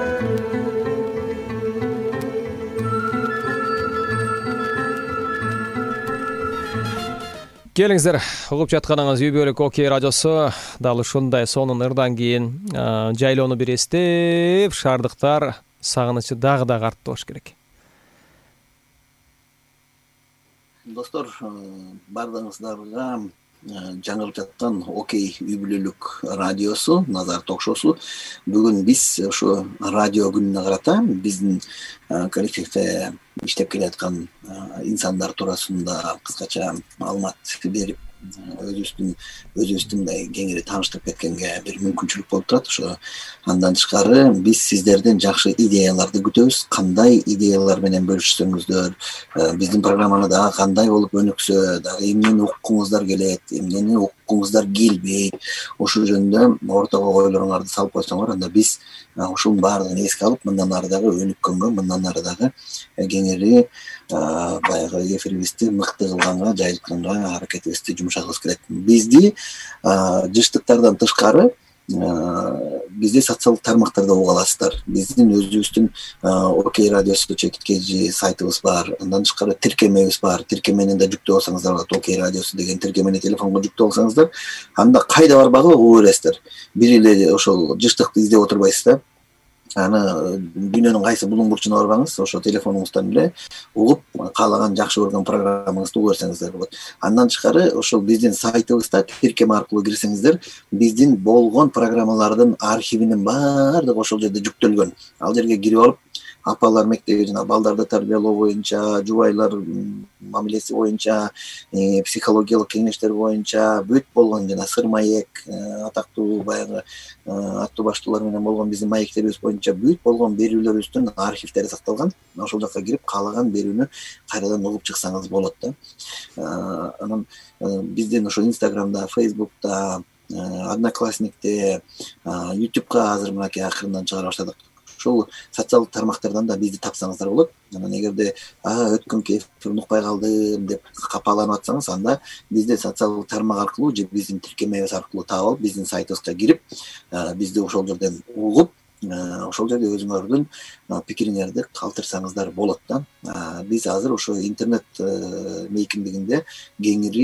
келиңиздер, угуп жатканыңыз үй бүлүк окей радиосу. Дал ушундай сонун ырдан кийин жайлоону бир эстеп, шаардыктар сагынычы дагы да артты болуш керек. Достор, бардыгыңыздарга жаңылып жаткан окей үй бүлөлүк радиосу, Назар ток-шоусу. Бүгүн биз ошо радио күнүнө карата биздин коллективде иштеп келаткан инсандар туурасында кыскача маалымат берип, өзүбүздүн өзүбүздүн кеңири тааныштырып кеткенге бир мүмкүнчүлүк болуп турат. Ошо андан тышкары биз сиздерден жакшы идеяларды күтөбүз. Кандай идеялар менен бөлүшсөңүздөр, биздин программаны дагы кандай болуп өнүксө, дагы эмнени уккуңуздар келет, эмнени уккуңуздар келбейт, ошол жөнүндө ортого ойлоруңарды салып койсоңор, анда биз ушунун баардыгын эске алып, мындан ары дагы өнүккөнгө, мындан ары дагы кеңири баягы эфирибизди мыкты кылганга, жайылтканга аракетибизди жумшагыбыз келет. Бизди жыштыктардан тышкары бизди социалдык тармактарда уга аласыздар. Биздин өзүбүздүн окей радиосу чекиткечи сайтыбыз бар. Андан тышкары тиркемебиз бар. Тиркемени да жүктөп алсаңыздар болот. Окей радиосу деген тиркемени телефонго жүктөп алсаңыздар, анда кайда барбагы угуп бересиздер. Бир эле ошол жыштыкты издеп отурбайсыз да. Аны дүйнөнүн кайсы булуң бурчуна барбаңыз, ошо телефонуңуздан эле угуп, каалаган жакшы көргөн программаңызды угуп берсеңиздер болот. Андан тышкары ошол биздин сайтыбызда тиркеме аркылуу кирсеңиздер, биздин болгон программалардын архивинин баардыгы ошол жерде жүктөлгөн. Ал жерге кирип алып, апалар мектеби жана балдарды тарбиялоо боюнча, жубайлар мамилеси боюнча, психологиялык кеңештер боюнча бүт болгон жана сыр маек, атактуу баягы аттуу баштуулар менен болгон биздин маектерибиз боюнча бүт болгон берүүлөрүбүздүн архивдери сакталган. Ошол жака кирип каалаган берүүнү кайрадан угуп чыксаңыз болот да. Анан биздин ошо Инстаграмда, Фейсбукта, Одноклассникте, Ютубка азыр мынакей акырындан чыгара баштадык. Ошол социалдык тармактардан да бизди тапсаңыздар болот. Анан эгерде өткөнкү эфирди укпай калдым деп капаланып атсаңыз, анда бизди социалдык тармак аркылуу же биздин тиркемебиз аркылуу таап алып, биздин сайтыбызга кирип, бизди ошол жерден угуп, ошол жерде өзүңөрдүн пикириңерди калтырсаңыздар болот да. Биз азыр ошо интернет мейкиндигинде кеңири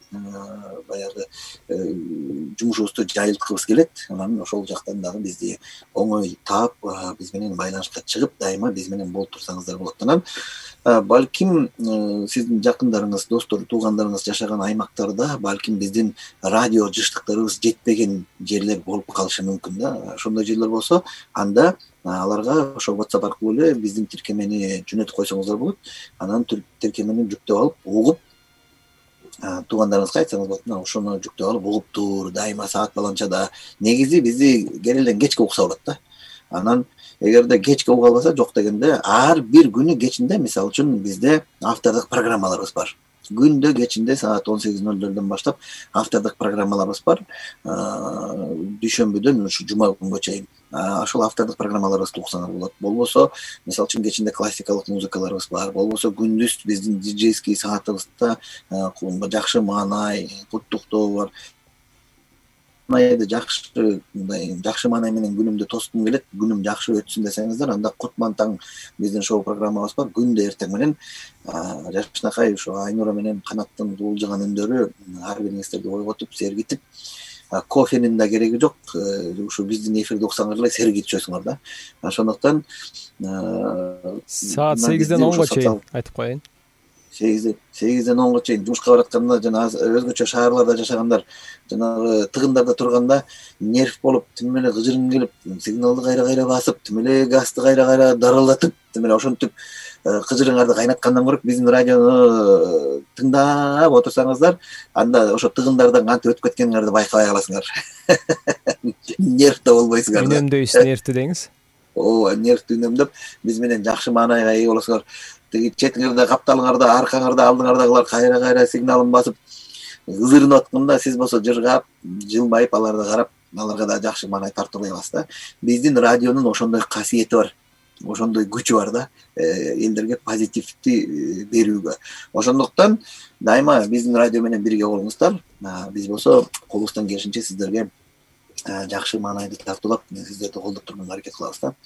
баягы жумушубузду жайылткыбыз келет. Анан ошол жактан дагы бизди оңой таап, биз менен байланышка чыгып, дайыма биз менен болуп турсаңыздар болот. Анан балким сиздин жакындарыңыз, достор, туугандарыңыз жашаган аймактарда балким биздин радио жыштыктарыбыз жетпеген жерлер болуп калышы мүмкүн да. Ошондой жерлер болсо, анда аларга ошо WhatsApp аркылуу эле биздин тиркемени жөнөтүп койсоңуздар болот. Анан тиркемени жүктөп алып, угуп туугандарыңызга айтсаңыз болот. Ошону жүктөп алып угуп тур, дайыма саат баланчада. Негизи бизди керелден кечке укса болот да. Анан эгерде кечке уга албаса, жок дегенде ар бир күнү кечинде, мисалы үчүн бизде автордук программаларыбыз бар. Күндө кечинде саат он сегиз ноль нолдон баштап автордук программаларыбыз бар. Дүйшөмбүдөн ушу жума күнгө чейин. Ошол автордук программаларыбызды уксаңар болот. Болбосо, мисалы үчүн кечинде классикалык музыкаларыбыз бар. Болбосо күндүз биздин диджейский саатыбызда жакшы маанай, куттуктоо бар. Маанайды жакшы, мындай жакшы маанай менен күнүмдү тоскум келет, күнүм жакшы өтсүн десеңиздер, анда Кутман таң биздин шоу программабыз бар. Күндө эртең менен жашынакай ушу Айнура менен Канаттын уулжыган үндөрү ар бириңиздерди ойготуп, сергитип, кофенин да кереги жок, ушу биздин эфирди уксаңар эле сергитишесиңер да. Ошондуктан саат сегизден онго чейин айтып коеюн. сегизден онго чейин жумушка баратканда жана өзгөчө шаарларда жашагандар жанагы тыгындарда турганда нерв болуп, тим эле кыжырың келип, сигналды кайра-кайра басып, тим эле газды кайра-кайра дарылдатып, тим эле ошентип кыжырыңарды кайнаткандан көрөк биздин радиону тыңдап отурсаңыздар, анда ошо тыгындардан кантип өтүп кеткениңерди байкабай каласыңар. Нервде болбойсуңар. Үнөмдөйсүз нервди деңиз. Ооба, нервди үнөмдөп биз менен жакшы маанайга ээ болосуңар. Тиги четиңерде, капталыңарда, аркаңарда, алдыңардагылар кайра-кайра сигналын басып ызырынып атканда, сиз болсо жыргап, жылмайып аларды карап, аларга да жакшы маанай тартуулай аласыз да. Биздин радионун ошондой касиети бар. Ошондой күчү бар да, элдерге позитивди берүүгө. Ошондуктан дайыма биздин радио менен бирге болуңуздар. Биз болсо колубуздан келишинче сиздерге жакшы маанайды тартуулап, сиздерди колдоп турганга аракет кылабыз да.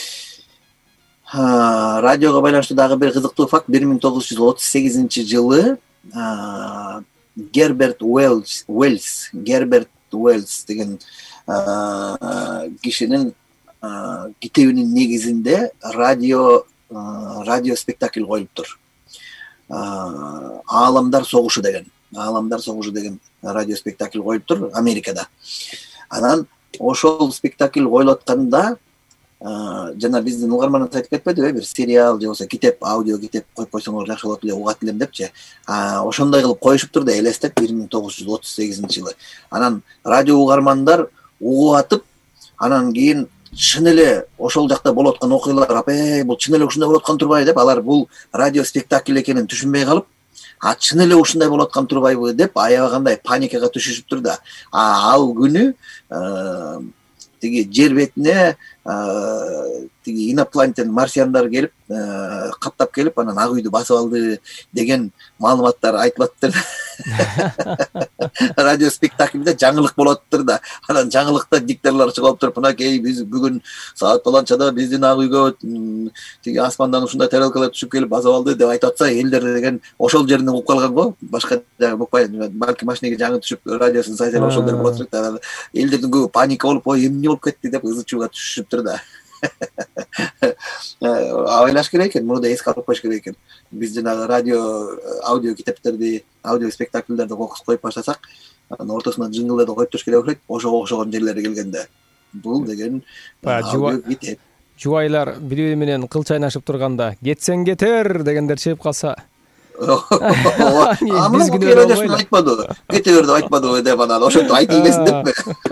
Радиого байланыштуу дагы бир кызыктуу факт: бир миң тогуз жүз отуз сегизинчи жылы Герберт Уэллс, Герберт Уэллс деген кишинин китебинин негизинде радио радио спектакль коюлуптур. Ааламдар согушу деген, Ааламдар согушу деген радио спектакль коюлуптур Америкада. Анан ошол спектакль коюлуп атканда жана биздин угарманыбыз айтып кетпедиби, бир сериал же болбосо китеп, аудио китеп коюп койсоңор жакшы болот эле, угат элем депчи. Ошондой кылып коюшуптур да, элестеп бир миң тогуз жүз отуз сегизинчи жылы. Анан радио угармандар угуп атып, анан кийин чын эле ошол жакта болуп аткан окуялар, апай, бул чын эле ушундай болуп аткан турбайбы деп, алар бул радио спектакль экенин түшүнбөй калып, а чын эле ушундай болуп аткан турбайбы деп аябагандай паникага түшүшүптүр да. Ал күнү тиги жер бетине тиги инопланетен марсиандар келип, каптап келип, анан ак үйдү басып алды деген маалыматтар айтылаттыр. Радио спектакльде жаңылык болуптур да. Анан жаңылыкта дикторлор чыгып туруп, мынакей биз бүгүн саат баланчада биздин ак үйгө тиги асмандан ушундай тарелкалар түшүп келип басып алды деп айтып атса, элдер деген ошол жеринен угуп калган го. Башка жагы букпай, балки машинеге жаңы түшүп радиосун сайсалап ошол жер болот турат. Элдердин көбү паника болуп, ой, эмне болуп кетти деп ызычууга түшүшүптүр да. Ойлаш керек экен, мурда эске алып коюш керек экен. Биз жанагы радио аудио китептерди, аудио спектакльдерди коюп баштасак, анан ортосуна жингылдарды коюп туруш керек болот, ошого окшогон жерлери келгенде. Бул деген аудио китеп. Жубайлар бири-бири менен кыл чайнашып турганда, кетсең кетер дегендер чыгып калса. Биз күнөө радиосын айтпады, кете бер деп айтпадыбы деп, анан ошентип айтып келсин деппи.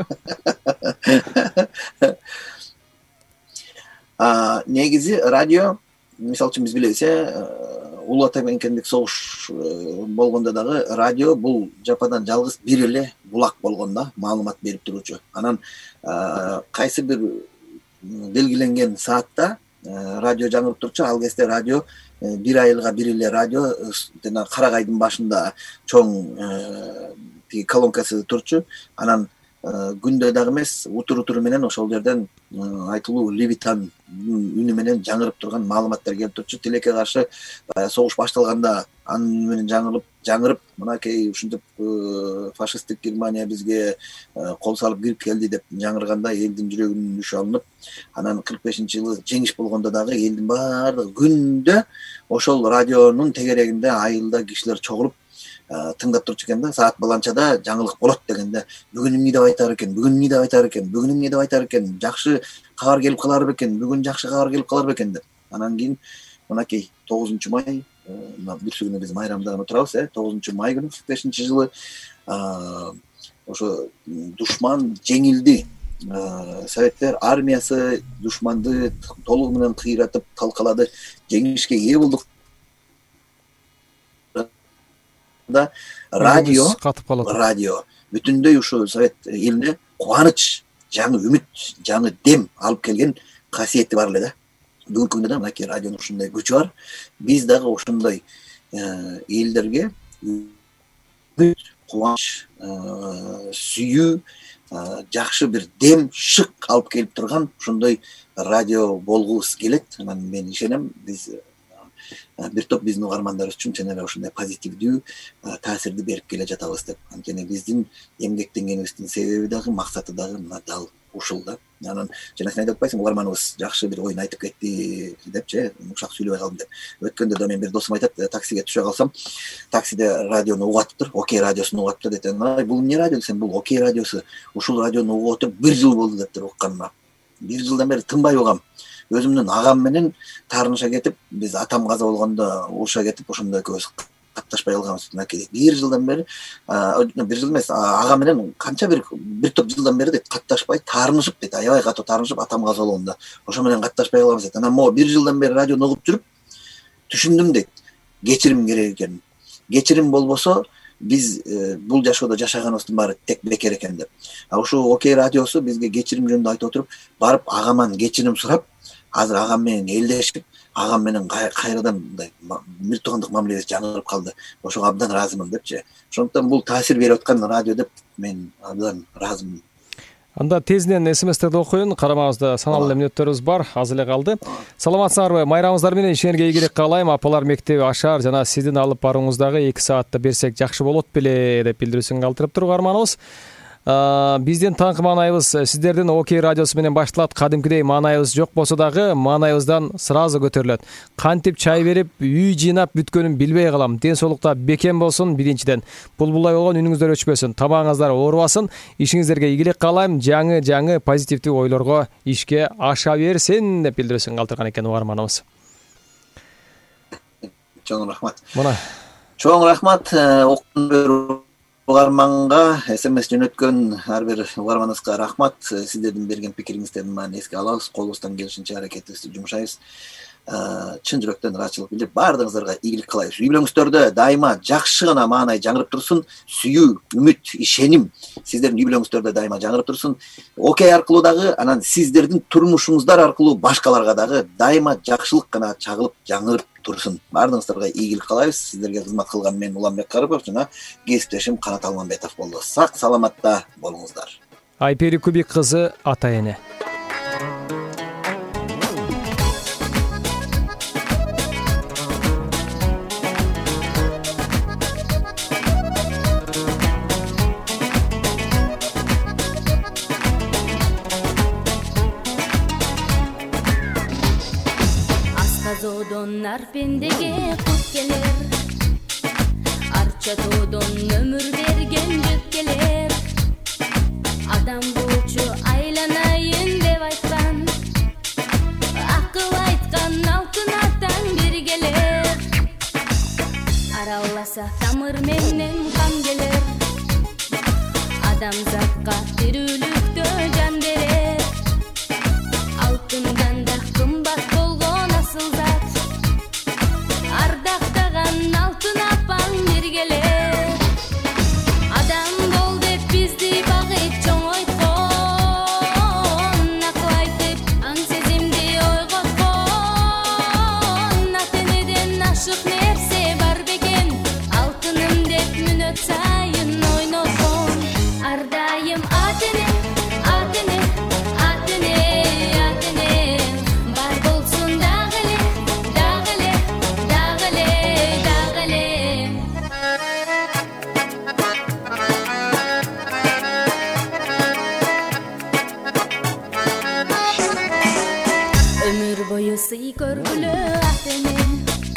Негизи радио, мисалы үчүн биз билебиз, Улуу Ата менен согуш болгондо дагы радио бул жападан жалгыз бир эле булак болгон да, маалымат берип турчу. Анан кайсы бир белгиленген саатта радио жаңырып турчу, ал кезде радио бир айылга бир эле радио жана Карагайдын башында чоң тиги колонкасы турчу. Анан күндө дагы эмес, утур-утуру менен ошол жерден айтылуу Левитан үнү менен жаңырып турган маалыматтар келип турчу. Тилекке каршы согуш башталганда анын менен жаңырып жаңырып мынакей ушинтип фашисттик Германия бизге кол салып кирип келди деп жаңырганда элдин жүрөгүнүн үшү алынып, анан кырк бешинчи жылы жеңиш болгондо дагы элдин баардыгы күндө ошол радионун тегерегинде айылда кишилер чогулуп тыңдап турчу экен да. Саат баланчада жаңылык болот дегенде бүгүн эмне деп айтар экен, бүгүн эмне деп айтар экен, бүгүн эмне деп айтар экен, жакшы кабар келип калар бекен, бүгүн жакшы кабар келип калар бекен деп. Анан кийин мынакей тогузунчу май, мына бүрсү күнү биз майрамда отурабыз, э тогузунчу май күнү кырк бешинчи жылы ошо душман жеңилди. Советтер армиясы душманды толугу менен кыйратып талкалады, жеңишке ээ болдук. Да радио катып калат. Радио бүтүндөй ушу совет элине кубаныч, жаңы үмүт, жаңы дем алып келген касиети бар эле да. Бүгүнкү күндө да мынакей радионун ушундай күчү бар. Биз дагы ошондой элдерге үмүт, кубаныч, сүйүү, жакшы бир дем, шык алып келип турган ошондой радио болгубуз келет. Анан мен ишенем, биз бир топ биздин угармандарыбыз үчүн чын эле ошондой позитивдүү таасирди берип келе жатабыз деп. Анткени биздин эмгектенгенибиздин себеби дагы, максаты дагы мына дал ушул да. Анан жана сен айтып атпайсың, угарманыбыз жакшы бир оюн айтып кетти депчи, умшак сүйлөбөй калдым деп. Өткөндө да мен бир досум айтат, таксиге түшө калсам, таксиде радиону угуп атыптыр, Окей радиосун угуп атыптыр дейт. Ай, бул эмне радио десем, бул Окей радиосу. Ушул радиону угуп отуруп бир жыл болду дептир укканыма. Бир жылдан бери тынбай угам. Өзүмдүн агам менен Тарныша кетип, биз атам каза болгондо Ошо кетип, ошондо экөөбүз катташпай калганбыз. Мынакей бир жылдан бери, бир жыл эмес, агам менен канча бир бир топ жылдан бери дейт катташпай таарынышып дейт, аябай катуу таарынышып атам каза болгондо ошо менен катташпай калганбыз дейт. Анан могу бир жылдан бери радиону угуп жүрүп түшүндүм дейт, кечирим керек экенин. Кечирим болбосо биз бул жашоодо жашаганыбыздын баары тек бекер экен деп. А ушул Окей радиосу бизге кечирим жөнүндө айтып отуруп, барып агаман кечирим сурап, азыр агам менен элдешип, агам менен кайрадан мындай бир туугандык мамилебиз жаңырып калды. Ошого абдан ыраазымын депчи. Ошондуктан бул таасир берип аткан радио деп мен абдан ыраазымын. Анда тезинен смстерди окуйун, карамабызда саналуу эле мүнөттөрүбүз бар, аз эле калды. Саламатсыңарбы? Майрамыңыздар менен ишенерге ийгилик каалайм. Апалар мектеби ашар жана сиздин алып барууңуздагы эки саатты берсек жакшы болот беле деп билдирүүсүн калтырып туруп арманыбыз. Биздин таңкы маанайыбыз сиздердин Окей радиосу менен башталат. Кадимкидей маанайыбыз жок болсо дагы маанайыбыздан сразу көтөрүлөт. Кантип чай берип, үй жыйнап бүткөнүн билбей калам. Ден соолукта бекем болсун биринчиден. Булбулай болгон үнүңүздөр өчпөсүн, табагыңыздар оорубасын. Ишиңиздерге ийгилик каалайм. Жаңы-жаңы позитивдүү ойлорго ишке аша берсин деп билдирүүсүн калтырган экен угарманыбыз. Чоң рахмат. Мына. Чоң рахмат. Угарманга смс жөнөткөн ар бир угарманыбызга рахмат. Сиздердин берген пикириңиздердин баарын эске алабыз, колубуздан келишинче аракетибизди жумшайбыз. Чын жүрөктөн ыраазычылык билдирип, баардыгыңыздарга ийгилик каалайбыз. Үй бүлөңүздөрдө дайыма жакшы гана маанай жаңырып турсун, сүйүү, үмүт, ишеним сиздердин үй бүлөңүздөрдө дайыма жаңырып турсун. Окей аркылуу дагы, анан сиздердин турмушуңуздар аркылуу башкаларга дагы дайыма жакшылык гана чагылып жаңырып турсун. Баардыгыңыздарга ийгилик каалайбыз. Сиздерге кызмат кылган мен Уланбек Карыпов жана кесиптешим Канат Алманбетов болду. Сак саламатта болуңуздар. Айпери Кубик кызы ата эне. Тоодон арпендеге кут келер, арча тоодон өмүр берген жүк келер. Адам болчу айланайын деп айткан, акыл айткан алтын атаң бир келер. Араласа тамыр менен кан келер, адамзатка тирүүлүктө жан берер. Алтындан да кымбат болгон асыл зат, ардактаган алтын апаң бир келер. Адам бол деп бизди багып чоңойткон, акыл айтып аң сезимди ойготкон. Ата энеден ашык нерсе бар бекен, алтыным деп мүнөт сайын ойноткон. Ар дайым ата эне, ата бою сый көргүлө ата энем